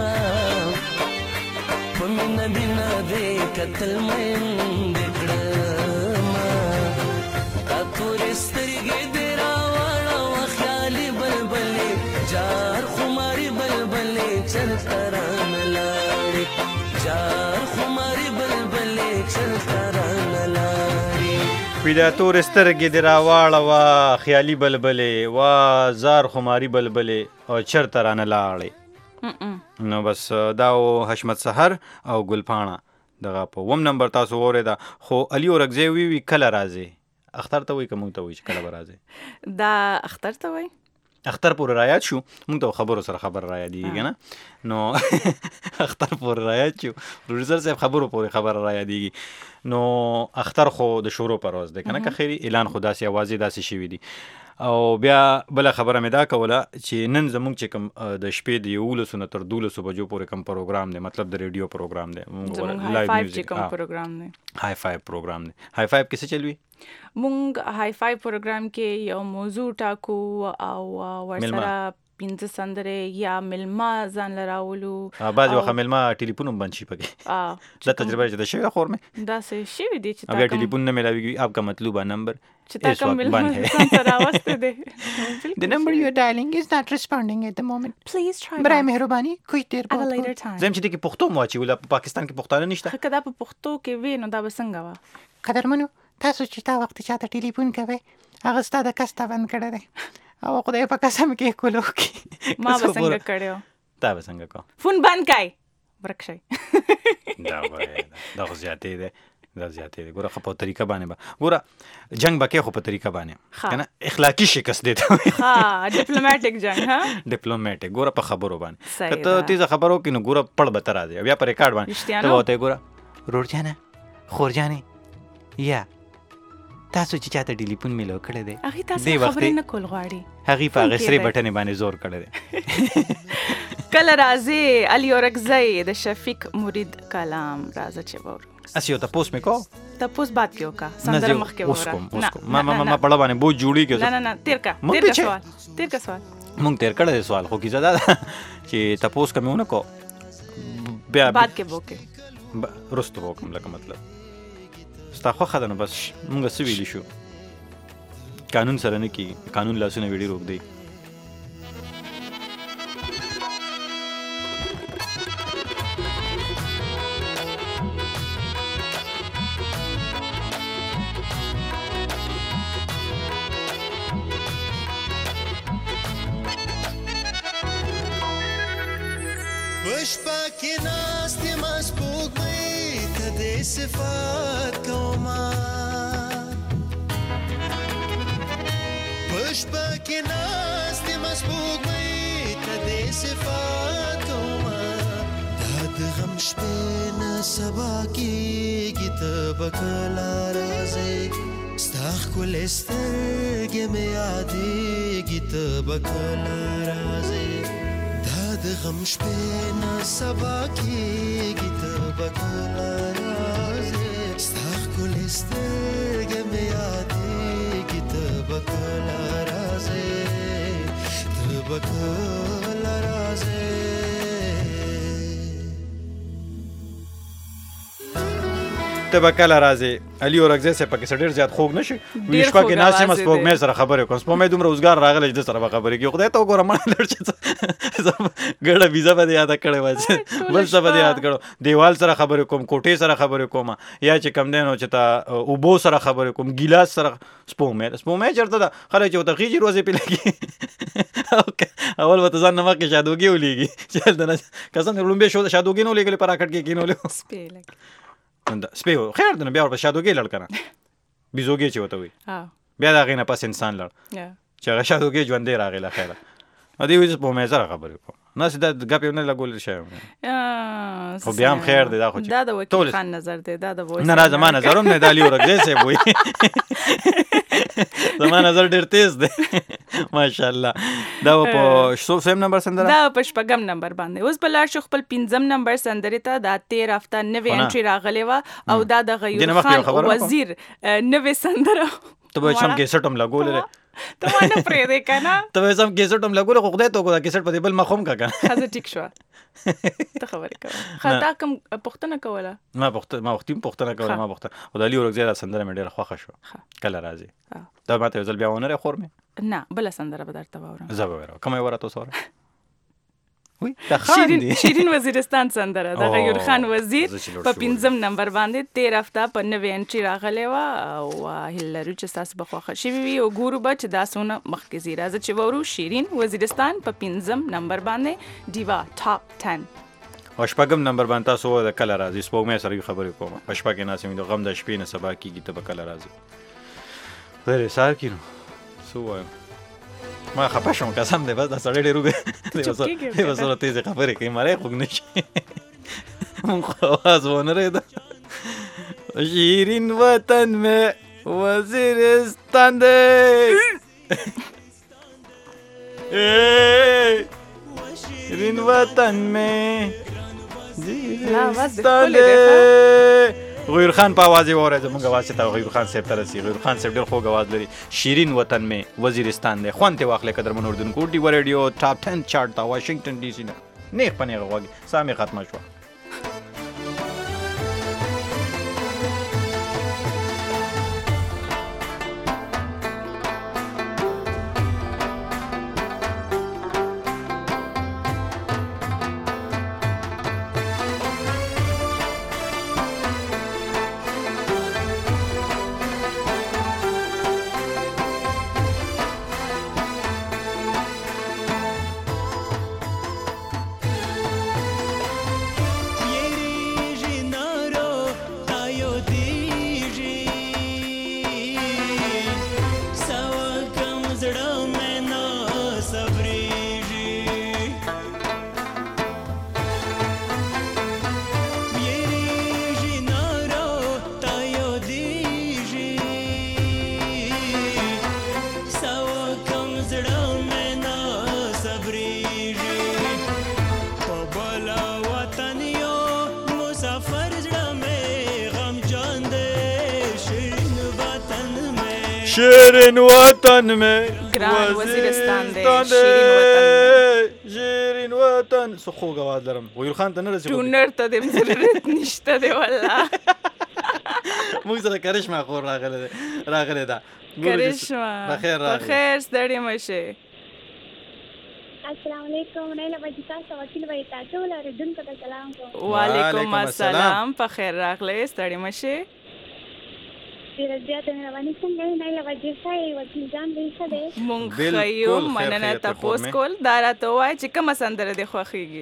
پمینه بنا دې قتل مې دکړه ما تا تور سترګې دې راوړه و خیالي بلبلې جار خماري بلبلې چرته رانه لاړې جار خماري بلبلې چرته رانه لاړې پیدا تور سترګې دې راواړه وا خیالي بلبلې وا زار خماري بلبلې او چرته رانه لاړې نو بس دا حشمت سحر او ګلپاڼه دغه په وم نمبر تاسو وریدا خو علي اورګزی وی کله راځي اختر ته وی کوم ته وی کله راځي دا اختر ته وی اختر پور رایات شو مونږ ته خبرو سره خبر را یادېږي کنه نو اختر پور رایات شو پروډوسر صاحب خبرو پورې خبر را یادېږي نو اختر خو د شورو پر ورځ ده کنه که خیری اعلان خو داسې اوازې داسې شوي دي او بیا بل خبره مې دا کوله چې نن زمونږ چې کوم د شپې د 11 نه تر 12 بجو پورې کوم پروګرام دی مطلب د ریډیو پروګرام دی مونږ لایو میوزیک پروګرام دی های فایو پروګرام دی های فایو کیسه چلوي مونږ های فایو پروګرام کې یو موضوع ټاکو او ورسره پینځه سندره یا ملما ځان لراولو بعض وخت ملما ټلیفون بند شي پکې دا تجربه چې د شوی خور مې دا څه شي دي چې اگر ټلیفون نه ملاويږي آپ کا مطلوبہ نمبر چې تا کوم ملما سره واسطه ده the number you are dialing is not responding at the moment please try برای مهرباني کوئی تیر at a later time زم چې کې پښتو مو اچي ولا پاکستان کې پښتانه نشته کدا په پښتو کې وی نو دا بسنګ وا قدرمنو تاسو چې تا وخت چاته ټلیفون کوي هغه ستاسو د کستا بند کړی دی او خدای په قسم کې کولو کې ما بسنګ کړیو تا بسنګ کو فون بند کای ورکشي دا زیاتې ده دا زیاتې ده ګوره په طریقه باندې با ګوره جنگ بکې خو په طریقه باندې کنه اخلاقی شکست دیته ها ډیپلوماټیک جنگ ها ډیپلوماټیک ګوره په خبرو باندې ته تیزه خبرو کې نو ګوره پړ به تر راځي بیا په ریکارډ باندې ته وته ګوره رورجانه خورجانه یا تاسو چې چاته ټلیفون میلو کړی دی هغه تاسو خبرې نه کول غواړي هغه په غسرې بټنې باندې زور کړی دی کله راځي علي اورګزی د شفیق مرید کلام راځي چې ور اسیو تاسو مې کو تاسو بات کیو کا سندره مخ کې وره ما پړه باندې بو جوړی کې نه تیر کا سوال مونږ تیر کړه سوال خو کی زده چې تاسو کومونه کو بیا بعد کې بوکې رستو وکم لکه مطلب ستا خوښه ده نو بس مونږ څه ویلی شو قانون سره نه کېږي قانون لاسونه ویډي روږدی بشپا کې ناست ما سپوږمۍ ته دې صفات کوما بشپا کې ناست ما سپوږمۍ ته دې صفات کوما دا د غم شپې نه سبا کېږي ته به کله راځې ستا ښکلې سترګې مې یادېږي ته به کله راځې د غم شپې نه سبا کېږي ته به کله راځې ستا ښکلې سترګې مې یادېږي ته به کله راځې ته به کله راځې ته به کله راځې علي اورکزی صاحب پکې ډېر زیات خوږ نه شي وي شپه کې ناست یم سپوږمۍ سره خبرې کوم سپوږمۍ دومره اوزګار راغلی چې ده سره به خبرې کوي خدای ته وګوره مړه لړ چې ګډه ویزه به دې یاده کړې وه بل څه به دې یاد کړو دیوال سره خبرې کوم کوټې سره خبرې کوم یا چې کم دی نو چې ته اوبو سره خبرې کوم ګیلاس سره سپوږمۍ چېرته ده خلک چې ورته خېجي روزې پې لګي اول به ته ځان نه مخکې شادوګي ولیږي چې هلته نه قسم دې لومبې شادوګي نه ولیږلې په راکټ کې کېنولې سپی و خیر دی نو بیا ورپسې شادوګۍ لړ که نه بیزوګۍ چې ورته وایي بیا د هغې نه پس انسان لړ چې هغه شادوګۍ ژوندی راغی له خیره دې وایي چې سپوږمۍ سره خبرې کوم ناسې دا ګپ یې نه لګولې شوی خو بیا هم خیر دی دا خو دا د وکیل خان نظر دی دا د نه نه زما نظر هم نه د علي اورکزی صاحب وایي زما نظر ډېر تیز دی ماشاءالله دا په سویم نمبر سندره دا په شپږم نمبر باندې اوس به لاړ شو خپل پنځم نمبر سندرې ته دا 13 هفته نوې انټري راغلې وه او دا د غیور خان وزیر نوې سندره ته به سم کیسټ هم لګولې ته ما نه پرېږدې که نه ته به سم کیسټ هم لګولې خو خدای ته وګوره کیسټ په دې بل مخ هم که که ښځه ټیک شوه ته خبرې کوه تا کوم پوښتنه کوله ما وختي هم پوښتنه کوله ما پوښتنه خو د علي اورکزی دا سندره مې ډېره خوښه شوه کله راځي دا ماته یو ځل بیا ونه خور مې نه بله سندره به درته واورم زه به واورم کومه یې وره تاسو وره شیرین وزیرستان سندره د غیور خان وزیر په پنځم نمبر باندې 13 هفته په نوې انټري راغلی وه او هیله لرو چې ستاسو به خوښه شوي وي او ګورو به چې دا څونه مخکې ځي راځه چې واورو شیرین وزیرستان په پنځم نمبر باندې ډیوا ټاپ 10 او شپږم نمبر باندې تاسو د کله راځي سپوږمۍ سره خبرې کوم په شپه کې ناسې د غم د شپې نه سبا کېږي ته به کله راځي خدای دې سهار کړي نو څه ووایم ما خفه شوم قسم دی بس دا سړی ډېر وګړي دی به سره تیزې خبرې کوي مری خوږ نه شي مونږ خو اواز ونه رهده شیرین وطن میں وزیرستان دی شیرین وطن میں وزیرستان دی غیور خان په आवाज یې واورئ زموږ आवाज چې ته غیور خان صاحب ته رسي غیور خان صاحب ډېر خوږ आवाज لري شیرین وطن میں وزیرستان دی خوند یې واخلئ قدرمن اردونکو ډیوا ریډیو ټاپ 10 چارټ ته واشنګټن ډي سي نه نیغ په نیغه غوږ ساه مې ختمه شوه شیرین وطن میں گران وزیرستان دے شیرین وطن څه خوږ اواز لرم غویل خان ته نه رسېږو ټونر ته دې ضرورت نشته دی والله موږ سره کرشمه خور راغلی ده کرشمه بخیر راغلی بخیر ستړي مه شئ السلام علیکم نیله بچی تاسو وکیل وای تاسو ولر دن ته سلام کوم وعلیکم السلام په خیر راغلی ستړي مه شئ ډیر زیات مهرباني څنګه نیله بچی ښه وکیل جان دې ښه دی مونږ ښه یو مننه تپوس کول دا راته ووایه چې کومه سندره دې خوښېږي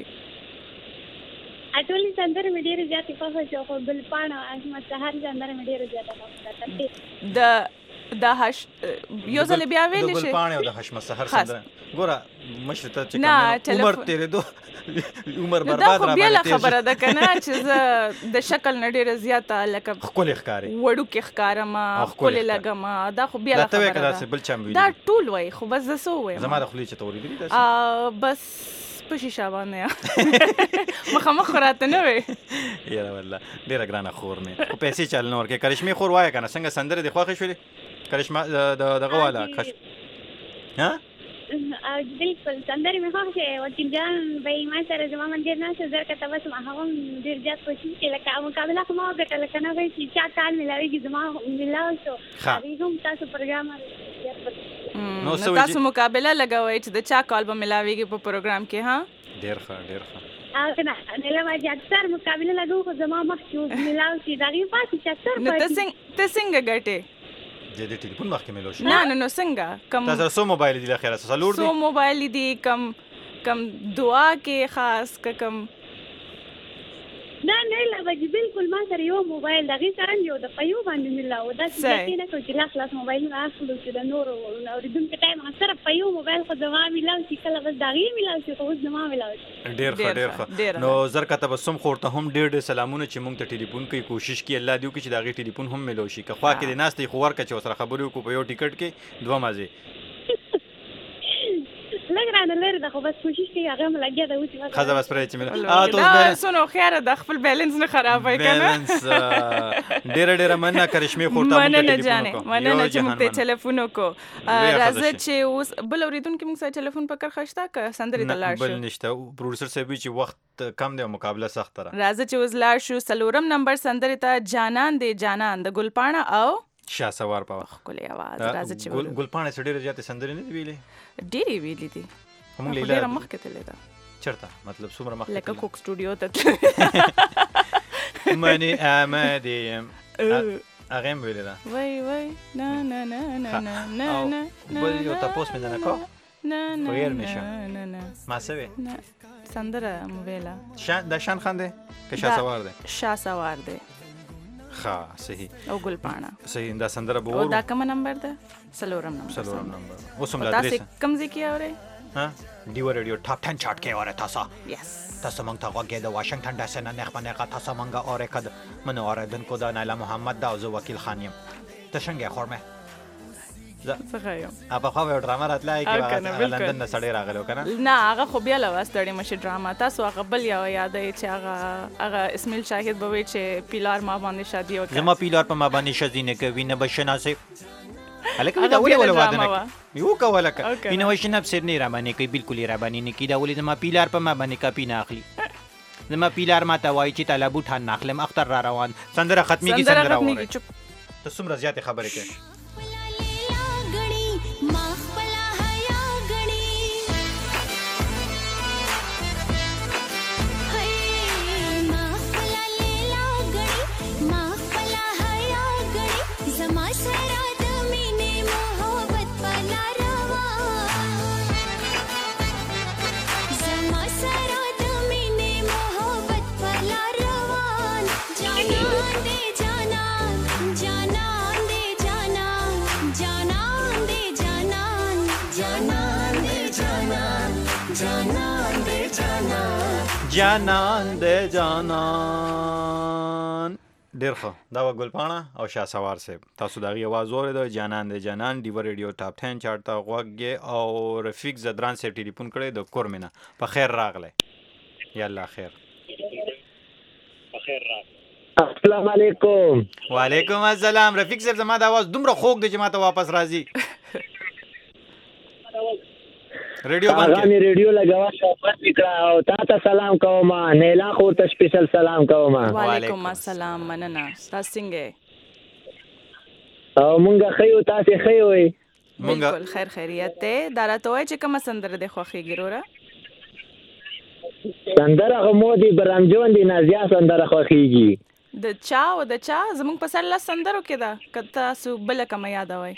ټولې سندرې مې ډېرې زیاتې خوښه شوه خو ګلپاڼه احمد سهار سندره مې ډېره زیاته خوښه د یو ځل بیا ویلی شي ګلپاڼې او د حشمت سهار سندره ګوره مشر ته چې عمر تېرېدو عمر برباد دا خو بیا خبره ده که نه چې زه د شکل نه ډېره زیاته لکه ښکلې ښکارې وړوکې ښکارم ښکلې لګم دا خو بیا خبره ده دا ټول وایي خو بس زه څه ووایم زما د خولې چې ته اورېدلي بس په شیشه باندې مخامخ خو راته نه وې یاره والله ډېره ګرانه خور مې خو پیسې چل نه ورکوې کرشمې خور وایه که نه څنګه سندرې دې خوښې شولې کرشمه دغه والا ها بالکل سندرې مې خوښ شوې وکیل جان به ما سره زما ملګري ناسته زر کته بس ما هغه هم ډېر زیات کوشش کړي لکه مقابله خو ما وګټله که نه وایي چې چا کال میلاوېږي زما میلاو شو هغې هم تاسو پروګرام نو تاسو مقابله لګوئ چې د چا کال به میلاوېږي په پروګرام کې ها ډېر ښه ډېر ښه نیله باجي اکثر مقابله لګو خو زما مخکې اوس میلاو شي د هغې پاتې چې اکثر نو ته څنګه ګټې د ټلیفون مخکې میلو شي نه څنګه تا سره څو موبایل دي له خیره څلور دي څو موبایل دي کم دعا کې خاص که کم نه نیله باجي بالکل ما سره یو موبایل د هغې سره یو د په یو باندې میلاو داسې زیاتې نه کوو چې لاس موبایلونه اخلو چې د نورو اورېدونکو ټایم صرف په یو موبایل خو زما میلاو شي کله بس د هغې میلاو شي خو اوس زما میلاو شي ډېر ښه نو زر کته به سم خور ته هم ډېر سلامونه چې موږ ته ټلیفون کوي کوشش کوي الله دې وکړي چې د هغې ټلیفون هم میلو شي که خوا کې دې ناست دی خو ورکړه چې ورسره خبرې وکړو په یو ټیکټ کې دوه مازې لږ رانه لرې ده خو بس کوشش کوي هغه هم لګیا ده اوس ښځه بس پرې چې څونه هوښیاره ده خپل بیلنس نه خرابوي که نه ډېره مننه کرشمې خور ته مننه جانې مننه چې موږ ته ټلیفون وکړو راځه چې اوس بل اورېدونکي موږ سره ټلیفون په کرښه شته که سندرې ته لاړ شو بل نشته پروډوسر صاحب وایي چې وخت کم دی او مقابله سخته ده راځه چې اوس لاړ شو څلورم نمبر سندرې ته جانان دی جانان د ګلپاڼه او شاسوار په وخت ښکلې اواز راځه چې ګلپاڼه څه ډېرې زیاتې سندرې نه دي ویلې ډېرې ویلې دي موږ ډېره مخکې تللې ده چېرته مطلب څومره مخکې لکه کوک سټوډیو ته منې آمدې یم هغه هم ویلې ده وای نه بل یو تپوس مې نه کو ویر مې شه ما څه وې سندره مو ویله دا شان خان دی که شاسوار دی شاسوار دی ښه صحیح او ګلپاڼه صحیح دا سندره به او دا کومه نمبر ده څلورم نمبر اوس هم لا درې تاسې کوم ځای کې اورئ ډیو ریډیو ټاپ 10 چارټ کې اورئ تاسو تاسو موږ ته غوږ د واشنگټن ډي سي نه نېغ په نېغه تاسو موږ اورئ که منو اورېدونکو د نایله محمد ده او زه وکیل خان یم ته څنګه خور مې څنګه یم پخوا به یو ډرامه راتلی کې لندن نه سړی راغلی و که نه نه هغه خو بیا له ستړې مشي ډرامه تاسو هغه بل یو یادوئ چې هغه اسماعیل شاهد به وایي چې پیلار ما باندې شادي وکړه زما پیلار په ما باندې شادي نه کوي نه به شناسې هلکه دا ولې واده نه کوي یو کوله که وینه وایي شناب سیر نه را باندې کوي بالکل یې را باندې نه کوي دا ولې زما پیلار په ما باندې کاپي نه اخلي زما پیلار ما ته وایي چې طلا بوټان نه اخلم اختر را روان سندره ختمېږي سندره واورئ ته څومره زیاتې خبرې کوې جانان دې جانان ډېر ښه دا وه ګلپاڼه او شاسوار صاحب تاسو د هغې اواز واورېده جانان دې جانان ډیوه ریډیو ټاپ 10 چارټ ته غوږ او رفیق زدران صاحب ټلیفون کړی د کورمې نه په خیر راغلی یالله خیر السلام علیکم وعلیکم السلام رفیق صاحب زما د اواز دومره خوږ دی چې ما ته واپس راځي ریډیو باندې هغه می ریډیو لګاوه شوفت وکړه او تاسو سلام کوم نیلا خو ته سپیشل سلام کوم وعلیکم السلام مننه تاسو څنګه او مونږه خیو تاسو خیو بالکل خیر خیریت ده دراته وای چې کوم سندره د خوخي ګرورا سندره غمودي برامجون دي نازیا سندره خوخيږي د چا زمونږ په سر له سندرو کې ده کته سو بل کوم یاد وای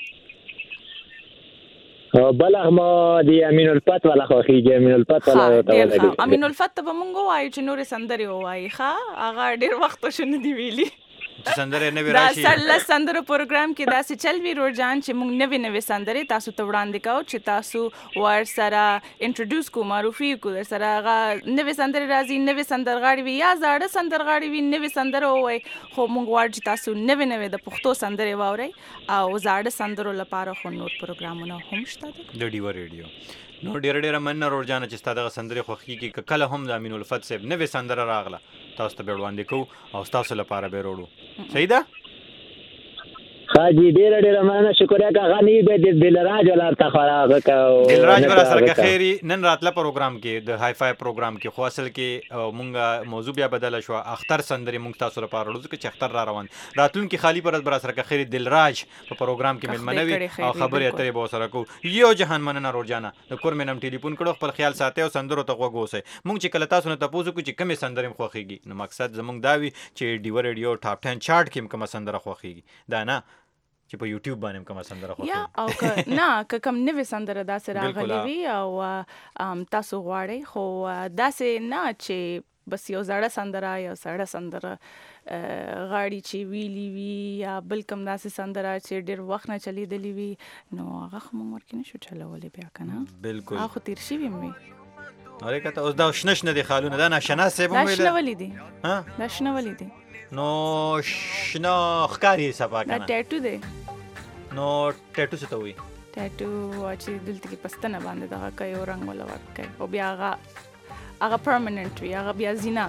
بلغ ما دی امین الفت ولا خوخيږي امین الفت ولا امین الفت به مونږ وایو چې نور سندري وای ښا هغه ډیر وخت شنه دی ویلي سندره نه راشي دا سر سندره پروګرام کې دا څه چل وی روزان چې موږ نوې سندره تاسو ته وړاندې کوو چې تاسو ور سره انټروډوس کو معرفي کو سره نوې سندره راځي نوې سندرغاړي وي یا زاړه سندرغاړي وي نوې سندره وای خو موږ ور چې تاسو نوې د پښتو سندره واوري او زاړه سندرو لپاره خو نور پروګرامونه هم شته د ډیو ریډیو نو ډیر من روزانه چې ستاسو سندره خوخي کې کله هم د امین الفت صاحب نوې سندره راغله تاسو ته وړاندې کوو او تاسو لپاره به وروړو صحیح ده حاجی ډیر مننه شکریا کا غنی به د دلراج ولرته خراغه کا دلراج ورا سره خیری نن راتله پروګرام کې د های فای پروګرام کې خو اصل کې مونږه موضوع بیا بدل شو اختر سندري مونږ تاسو لپاره وروړو چې اختر را روان راتلون کې خالی پر برا سره خیری دلراج په پروګرام کې ملمنوي او خبرې اترې به سره کو یو جهان مننه روزانه د کور منم ټلیفون کړو خپل خیال ساتي او سندرو ته غوغوسه مونږ چې کله تاسو نه تاسو کو چې کومه سندري خوخيږي نو مقصد زمونږ داوي چې ډیو ریډیو ټاپ 10 چارت کې کومه سندره خوخيږي دا نه چې په یوټیوب باندې کومه سندره خوښه یا او نه کوم نوې سندره داسې راغلي وي او تاسو غواړئ خو داسې نه چې بس یو زړه سندره یا سړه سندره غاړي چې ویلی وی یا بل کوم داسې سندره چې ډېر وخت نه چلیدلی وي نو هغه خو موږ ورکې نشو چلولی بیا که نه بالکل خو تیر شوي وي اورې کته اوس دا شنه دي خالونه دا ناشنا صاحب دا شنه ولې دي دا شنه ولې دي نو شنه ښکاري صفا کنه دا ټیټو دی نو ټیټو څه ته وي ټیټو چې دلته کې پستنه باندې دغه کوي او رنګ ولا ورکوي او بیا هغه پرمننت وي هغه بیا زینا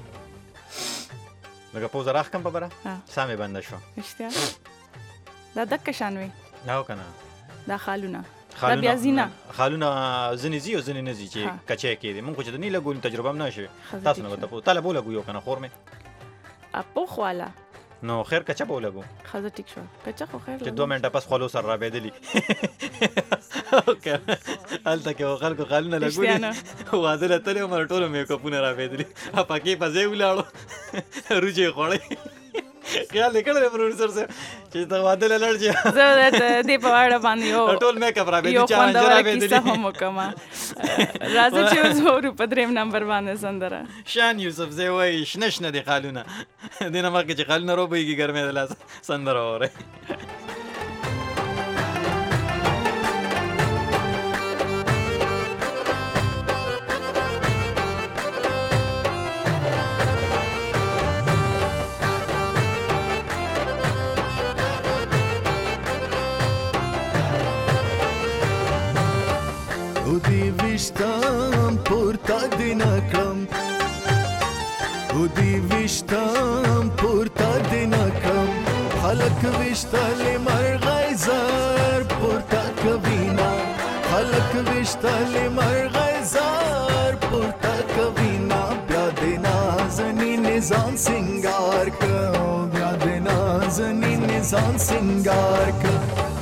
لکه پوزه راخ کم په بره سامې بنده شو رښتیا دا دکه شان وي نو کنه دا خالونه دا بیا زینا خالونه ځنې زی او ځنې نه زی چې کچې کېدي مونږ چې د نه لګول تجربه هم نشي تاسو نه وته طالب ولګو یو کنه خور مې اپو خواله نو خیر کچا به ولګو خزه ټیک شو کچا خو خیر چې 2 منټه پس خلو سره را بيدلی اوکې الته کې خلکو خالونه لګولي واده ته له مر ټولو مې کوپونه را بيدلی پکې پځې ولاړو روجي خوړې خیال وکړل پروډوسر صاحب چې دا واده لړ چې زه دې په اړه باندې یو ټول میک اپ را بيدلی چا را بيدلی څه هم وکما راځي چې زه په دریم نمبر باندې سندره شان یوسف زه وای شنه دي خالونه دینه مکه چې خالونه روبېږي ګرمه ده لاس سندره وره وشتم پورته دې نکړم ودې وشتم پورته دې نکړم خلک وشتلې مرغۍ زر پورته کوي نه خلک وشتلې مرغۍ زر پورته کوي نه بیا دې نازنین ځان سنگار کړو بیا دې نازنین ځان سنگار کړو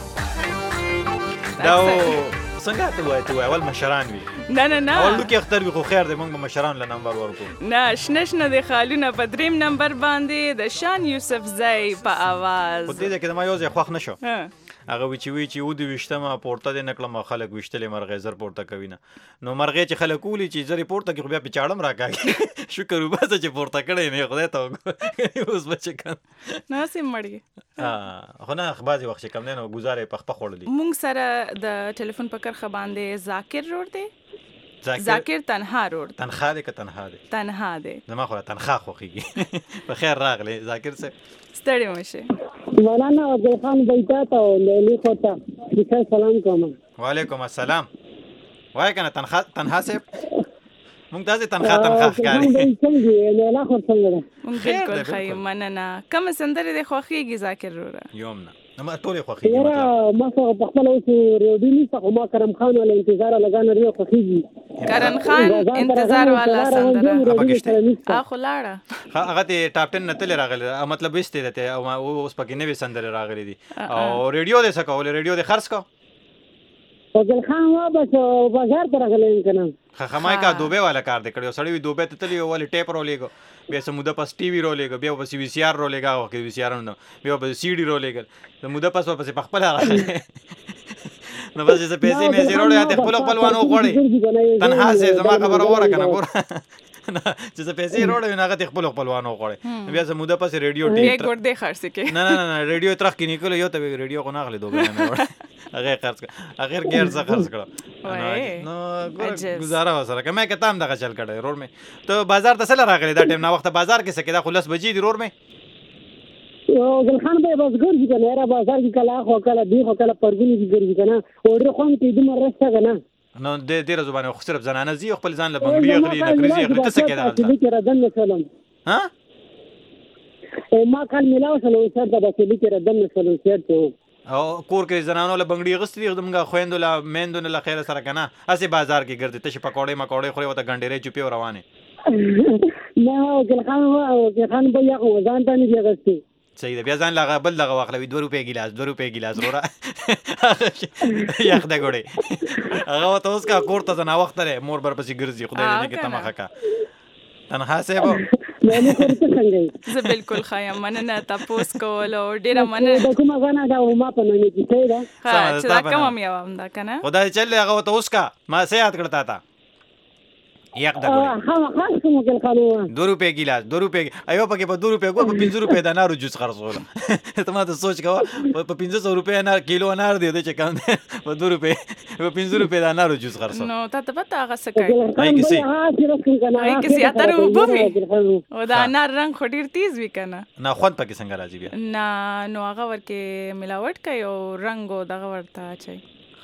څنګه ته وای اول مشران وي نه اول کې اختر وي خو خیر دې موږ به مشران له نمبر ورکو نه شنه د خالونه په دریم نمبر باندې د شان یوسف زئی په आवाज خو دې کې د ما یو ځای خوښ نشو هغه وی چې و دې وشتمه پورته دې نکړم خلک وشتلې مرغې زر پورته کوي نه نو مرغې چې خلک ولي چې زری پورته کې بیا په چاړم راکاږي شکر وباسه چې پورته کړې نه خدای ته اوس بچ کړه نه سیم مړی خو نه خبازي وخت کم نه گزارې پخ خورلې مونږ سره د ټلیفون په کرخه باندې ذاکر روړ دی ذاکر تنها روړ تنها دی که تنها دی تنها دی زما خو تنها خوخیږي په خیر راغلی ذاکر څه ستړي مشه مولانا عبدالخان بیتا ته لیلی خوتا دې سلام کوم وعلیکم السلام وای کنه تنها سه مونږ تاسو تنها ښکاری څنګه لیلا خو څنګه مونږ بالکل خیر مننه کوم سندره د خوخیږي ذاکر روړه یومنا ما ټول خوخي یاره ما څه په خپل اوس ریډیو نشته خو ما کرم خان ولا انتظار لګانه ریو خوخيږي کرن خان انتظار والا سندره اخو لاړه هغه ته ټاپ 10 نتل راغلی مطلب وسته ده او اوس پکې نوې سندره راغلي دي او ریډیو دې سکول ریډیو دې خرڅ کو فضل خان وا بس بازار ته راغلی کنه خمای کا دوبه والا کار دې کړو سړی دوبه ته تلی ولې ټیپ رولېګو بیا سموده پس ټي وی رولېګو بیا پس وی سي آر رولېګا او کې وی سي آر نو بیا پس سی ډي رولېګل سموده پس په خپل راغلی نو بس چې پیسې مې زیرولې ته خپلوانو غوړې تنها سه زما خبره وره کنه ګور چې څه پیسې روړې نه هغه خپلوانو غوړې بیا سموده پس ریډیو ټي یک ګور دې خرڅ کې نه ریډیو ترخ کې نکول یو ته ریډیو کو ناغله دوبه نه وړ هغه خرڅ هغه غیر څه خرڅ کړو نو گزاره وسره کمه کتام دغه چل کړه رور مې ته بازار ته سره راغلی دا ټیم نه وخت بازار کې سکه دا خلاص بجې دی رور مې ګل خان به بس ګرځي کنه را بازار کې کلا خو کلا دی خو کلا پرګونی کې ګرځي کنه اور خو ته دې مرسته کنه نو دې زبانه خو صرف زنانه زی خپل ځان له بنګړي اخلي نګريزي اخلي څه کې دا چې ردن نسلم ها ما کال ملاو سره سر دا چې لیکه ردن نسلم سره او کور کې زنانو له بنګړي غستې دمګه خويندو له میندو له خیر سره کنه اسی بازار کې ګرځي ته پکوړې مکوړې خوري وته ګنډېرې چوپي روانه نه ګل خان به یو ځان ته نه دیغستي صحیح ده بیا ځان لغه بل دغه واخلوي 2 روپے ګلاس رورا یخ د ګړې هغه ته اوس کا کور ته نه وخت لري مور بر پسې ګرځي خدای دې کې تمخه کا تنها سیبو زه بالکل خایم مننه تاسو کول او ډیر مننه دا کومه غنا دا ما په نوم کې څه دا چې دا کوم مې وام دا کنه خدای چل هغه ته اوس کا ما سه یاد کړتا تا یک د ګړې ها خاص کوم ګل خانو 2 روپے ګلاس 2 روپے ایو پکې په 2 روپے کو په 5 روپے د انارو جوس خرڅول ته ما ته سوچ کا په 500 روپے انار کیلو انار دی چې کم په 2 روپے په 500 روپے د انارو جوس خرڅول نو ته پته هغه سکه هاي کسی اتر وبوي او دا انار رنگ خډیر تیز وی کنه نه خوند پکې څنګه راځي بیا نه نو هغه ورکه ملاوټ کوي او رنگ او دغه ورته چي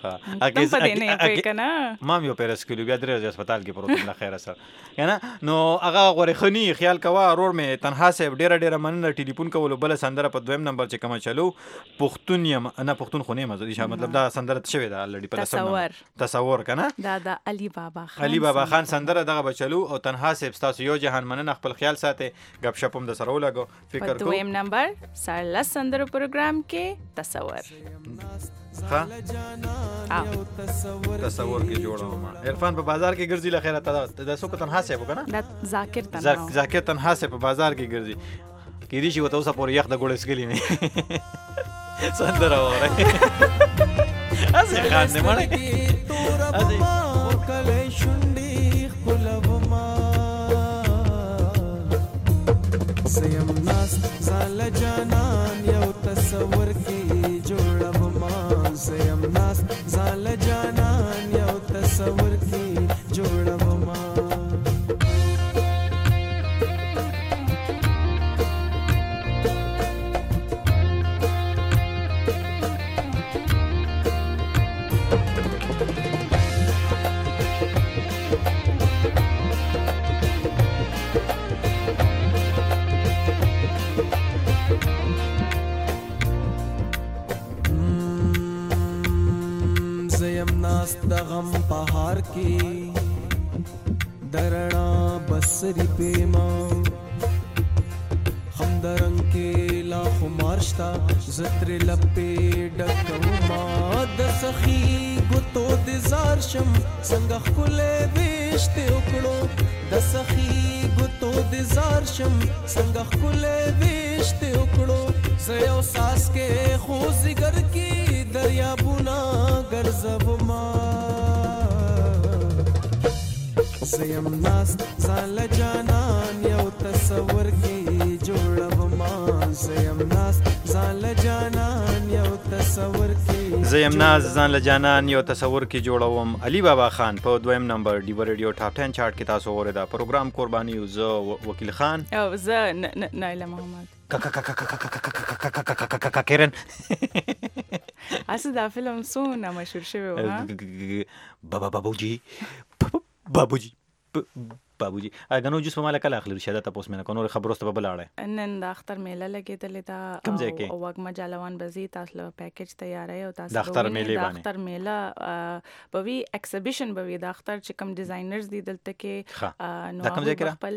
ما یو پیرس کلو بیا درې هسپتال کې پروت نه خیر سره کنه نو هغه غوړې خني خیال کوا رور مې تنها سه ډېر مننه ټلیفون کول بل سندره په دویم نمبر چې کوم چلو پښتون یم نه پښتون خو نه مزه مطلب دا سندره شوی دا الډی په تصور کنه دا علي بابا خان سندره دغه بچلو او تنها سه تاسو یو جهان مننه خپل خیال ساتي غب شپم د سره ولګو فکر کو دویم نمبر سارلا سندره پروګرام کې تصور تصور کې جوړاو ما عرفان په بازار کې ګرځي لخيره ته د سو کو تنها سه وکنه ذاکر تنها سه په بازار کې ګرځي کې دي چې وته اوسه پور یخ د ګوړې سګلی نه سندره وره اسه خان نه مړ اسه کله شونډي خپلو ما سیم ناس زال جانان یو تصور کې جوړاو ما سیم ناس زال جانان یو تصور کې جوړاو ما د غم پهار کې درنا بسری پیما هم درنګ کې لا خمارشتا زتر لپې ډکوما د سخی ګوتو د زار شم څنګه خله وشته وکړو د سخی ګوتو د زار شم څنګه خله وشته وکړو زيو ساس کې خو زګر کې دریا بونا ګرځو ما سیم ناس زال جانان یو تصور کې جوړو ما سیم ناس زال جانان یو تصور کې زیم ناز ځان له جانان یو تصور کې جوړوم علي بابا خان په دویم نمبر ډیو ریډیو ټاپ 10 چارت کې تاسو غوړې دا پروګرام قرباني یو زه وکیل خان او زه نایله محمد کیرن اسه دا فلم سونه مشهور شوی و ها بابوجي بابوجي غنو جوس په مال کله اخلي رشاد تاسو مې نه نور خبرو ته بلاړه نن د اختر میله لګېدلې ده کوم ځای کې؟ او وګما جالوان بزي تاسو له پیکج تیارې او تاسو د اختر میلې د باندې. اختر میله بوي ایکسیبیشن بوي د اختر چې کوم ډیزاینرز دي دلته کې دا کوم ځای کې خپل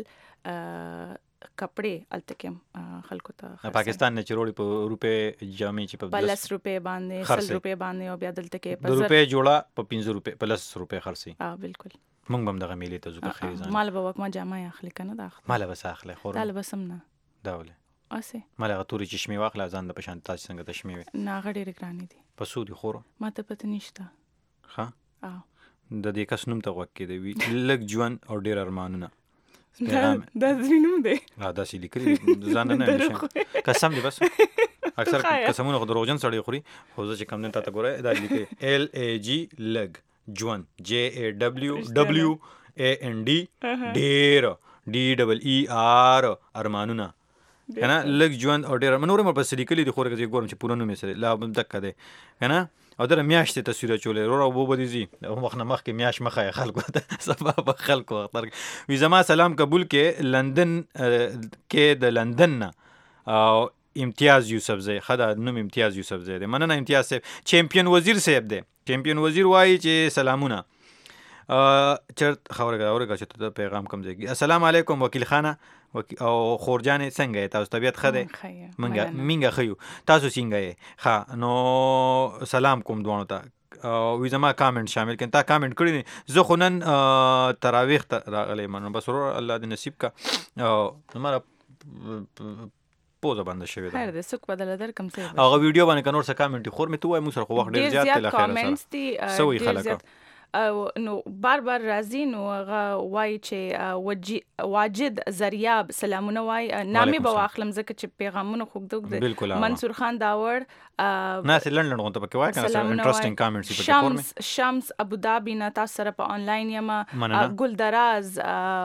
کپڑے الته کې خلکو ته پاکستان نه چروړي په روپے جامې چې په 50 روپے باندې 100 روپے باندې او بیا دلته کې په روپے جوړه په 50 روپے 50 روپے خرسي بالکل مونږ هم دغه میلې ته ځو که خیر ځان مال به وکما جامه اخلي کنه دا مال به اخلي خور دا لبسم نه داوله اسه مال غتوري چشمه واخله ځان د پشان تاسو څنګه تشمه وي نه غړي رګرانی دي په سودي خور ماته پته نشته ها د دې کس نوم ته وکې دی وی لګ ژوند او ډیر ارمانونه دا زینوم دی دا سې لیکلي ځان نه نشم قسم دی بس اکثر قسمونه خو دروغجن سړی خوري خو ځکه کم نه تا ګوره دا لیکي LAG لګ ژوند JAWWAND ډیر DEER ارمانونه کنه لګ ژوند او ډیر منور مې په لیکلي دي خو راځي ګورم چې پوره نوم یې سره لا دک ده کنه او در میاشتې تصویر چولې رو وو بدی زی مخ نه مخ کې میاش مخه خلکو ته سبب خلکو اختر وی زما سلام قبول کې لندن کې د لندن او امتیاز یوسف زئی خدا نوم امتیاز یوسف زئی دی مننه امتیاز صاحب چمپیون وزیر صاحب دی چمپیون وزیر وایي چې سلامونه چرت خبره چې ته پیغام کم ځای السلام علیکم وکیل خانه او خورجان څنګه تاسو طبیعت خده منګه خیو تاسو څنګه ښه نو سلام کوم دوانو ته وی زما کامنټ شامل کړه تا کامنټ کړی زه خو نن تراویح راغلی منم بس الله دې نصیب کا نو پوزه باندې شوی خیر دې سک بدل در کم څه هغه ویډیو باندې کنور څه کامنټ خور مې تو وای مو سره خو وخت ډیر زیات ته لخر سره سوي خلک نو بار راځي نو هغه وای چې واجد زریاب سلامونه وای نامې به واخلم ځکه چې پیغامونه خوګدوګ د منصور خان داور ناس لندن غونته پکې وای کنه انټرېسټینګ کامنټس په کور مې شمس ابو ظبي نه تاسو سره په انلاین یما ګلدراز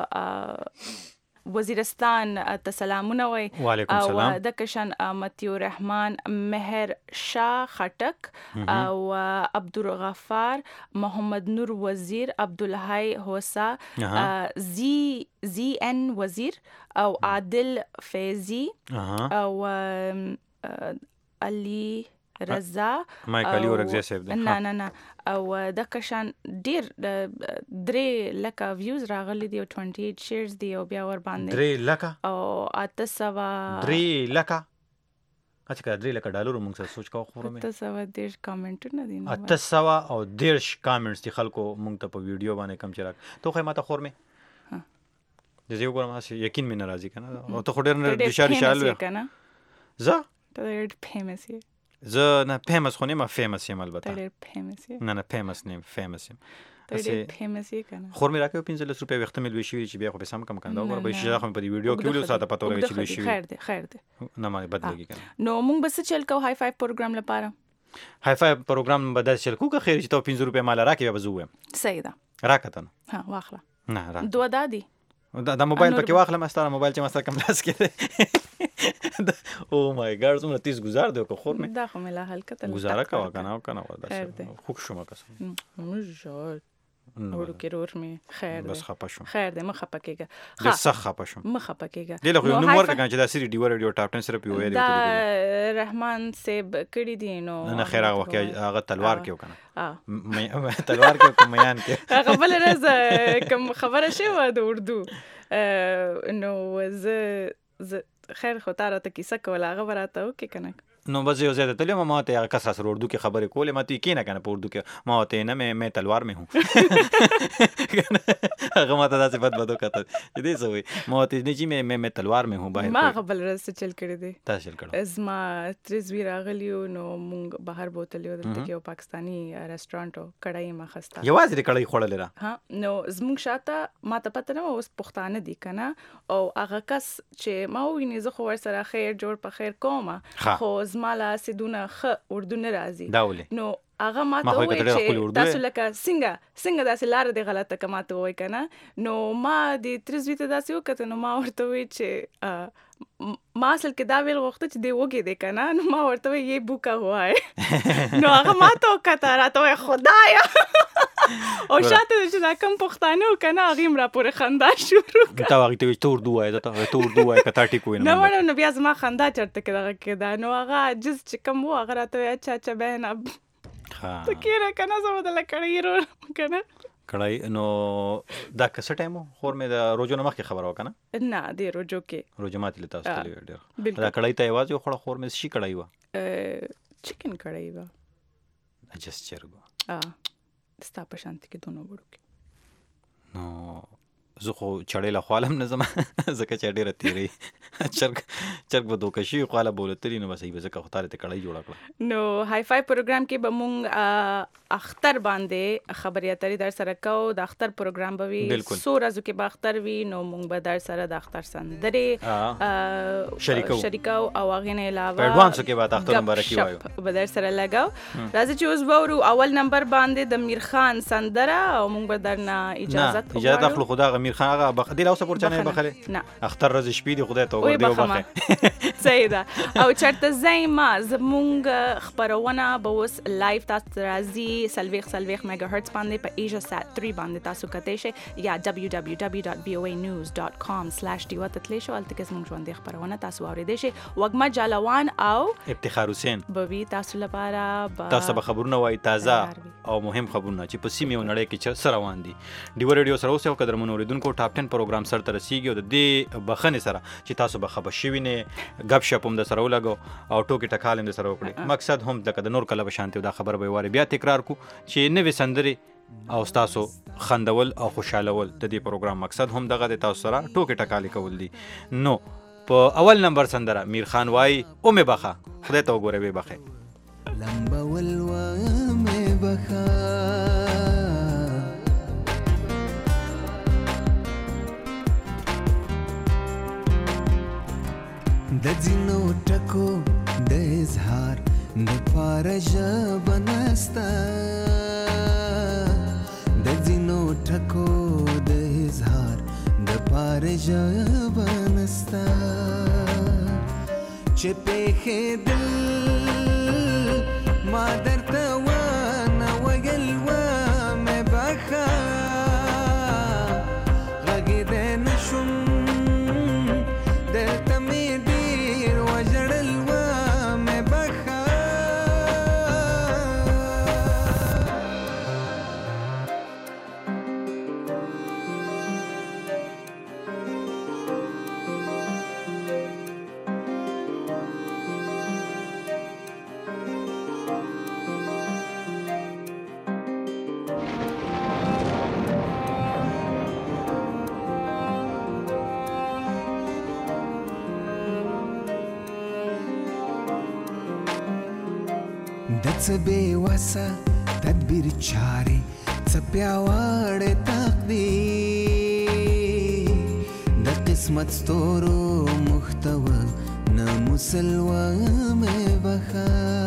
وزیرستان ته سلامونه وای وعلیکم السلام د کشن متیو رحمان مهر شاه خټک او عبدالغفار محمد نور وزیر عبدالحی هوسا زی ان وزیر او عادل فیضی او علی رضا مایکل اورګزی صاحب نه او د کشان ډیر 3 لک ویوز راغلي دی او 28 شیرز دی او بیا ور باندې 3 لک او 3 لک اچھا 3 لک ډالر موږ سره سوچ کوو خو مې 810 کمنټونه دي 810 کمنټس دي خلکو موږ ته په ویډیو باندې کم چراغ تو خو ماته خور مې د زیو ګورم هسه یقین مې ناراضي کنه او ته خو ډیر نه اشاره کنه زه ته ډیر فیمس یې زه نه فیمس خو نه فیمس یم البته ډیر فیمس یې نه فیمس نه فیمس یم ته ډیر فیمس یې کنه خور مې راکې 15 روپے وخت مې لوي شي چې بیا خو به سم کم کنده او به شي خو په دې ویډیو کې ولې ساده پته ولګي چې لوي شي خیر دی نه ما بدلږي کنه نو موږ بس چل کو های فایو پروګرام لپاره های فایو پروګرام بدل چل کو که خیر چې ته 15 روپے مال راکې به زوم صحیح ده راکته ها واخله نه را دوه دادی دا موبایل پکې واخله مستاره موبایل چې مستر کم لاس کې او مای ګاډ څومره تیز گزار دی خور مې دا خو مې لا هلکه ته گزاره کا کنه ودا خوب شوم قسم مجال ورو کې رور مې خیر بس خپه شوم خیر دې مخه پکېګه ها صح خپه شوم مخه پکېګه دله خو نو ورکه چې دا سری ډی ور ټاپ 10 سره پیوې دی دا رحمان سیب کړي دي نو نه خیر هغه وخت هغه تلوار کې وکنه تلوار کې کومیان کې هغه بل راز کوم خبره شی و د اردو نو ز خیر خو تاره کیسه کوله هغه براته وکي کنه نو بس یو زیاده تلې ما ته هغه کس سره اردو کې خبرې کولې ما ته کې نه کنه په اردو کې ما ته نه مې تلوار مې هوں هغه ما ته داسې بد کته دې سوې ما ته نه چې مې تلوار مې هوں بهر ما قبل راز چل کړی دی تاسو چل کړو ازما ترزوی راغلیو نو مونږ بهر بوتلیو دلته کې یو پاکستانی ریسټورانټ کړای ما خسته یوازې دې کړای خوړل را ها نو زموږ شاته ما ته پته نه اوس پښتانه دي کنه او هغه کس چې ما ویني زه خو ور سره خیر جوړ په خیر کوم خو زمالا سیدونه خ اردو نه راځي نو هغه ما ته وایي چې تاسو لکه څنګه داسې لار دی غلطه کماته وای کنه نو ما د ترزوی ته داسې وکړه نو ما ورته وی چې ما اصل کې دا ویل غوښته چې دی وګې دی کنه نو ما ورته وی یې بوکا هوا ہے نو هغه ما ته وکته راته وی خدایا او شاته چې دا کم پښتانه کنه هغه را پورې خندا شروع کړه تا هغه ته تور دوه دا تور دوه کته ټیک وینم نو بیا زما خندا چرته کې دا نو هغه جز چې کم و هغه راته وی اچھا بهن اب ها ته کېره کنه زما د لکړې کنه کړای نو دا کسه ټایمو خور مې د روزو نه مخکې خبر وکنه نه دی روزو کې روزو ماته لته استلی ډیر دا کړای ته आवाज یو خړ خور مې شي کړای و چکن کړای و اجس چرګو ستا په شانتي کې دونو وړو کې نو زه خو چړې له خالم نه زما زکه چې ډیره تیری چرګ به دوکشي خاله بولتلی نو بس یې زکه خو تاره ته کړای جوړ کړ نو های فای پروګرام کې به مونږ اختر باندې خبري اترې در سره کو د اختر پروګرام به وي سو ورځو کې به اختر وي نو مونږ به در سره د اختر سندرې شریکو او هغه نه علاوه ایڈوانس کې به اختر مبارکي وایو به در سره لګاو راځي چې اوس وورو اول نمبر باندې د میر خان سندره او مونږ به درنه اجازه اخلو خدا غ میر خان هغه بخدي له اوسه پورچانه بخله نه اختر ورځ شپې دی خدای ته ور دی وبخه صحیح ده او چرته زایما زمونږ خبرونه به اوس لایف تاسو راځي سلويخ میگا هرتز باندې په ایجا سات 3 باندې تاسو کته شي یا www.voanews.com/diwa تتلی شو الته کې زمونږ ژوند خبرونه تاسو اوریدئ شي وګما جالوان او افتخار حسین بوي تاسو لپاره تاسو به خبرونه وای تازه او مهم خبرونه چې په سیمه نړۍ کې سره روان دي ډیو ریډیو سره اوسه قدر منوریدونکو ټاپ 10 پروګرام سره تر رسیدي او د دې بخنه سره چې تاسو به خبر شوي نه غب شپ هم د سره ولګو او ټوکی ټکال هم د سره وکړي مقصد هم د نور کله به شانتي دا خبر به واره بیا تکرار کو چې نوې سندري او تاسو خندول او خوشالول د دې پروګرام مقصد هم دغه د تاسو سره ټوکی ټکالي کول دي نو په اول نمبر سندره میر خان وای او مې بخا خدای ته وګوره به بخه لمبا ولوا مې بخا د ځینو ټکو د اظهار د پاره ژبه نسته د ځینو ټکو د اظهار د پاره ژبه نسته چې پېښېدل ما درته ونه ویل ومې بخه غږېدی نه شوم دلته مې د څه بې وسه تدبیر چارې څه پیاوړی تقدیر د قسمت ستورو محتوه نه مسلوه مې بخه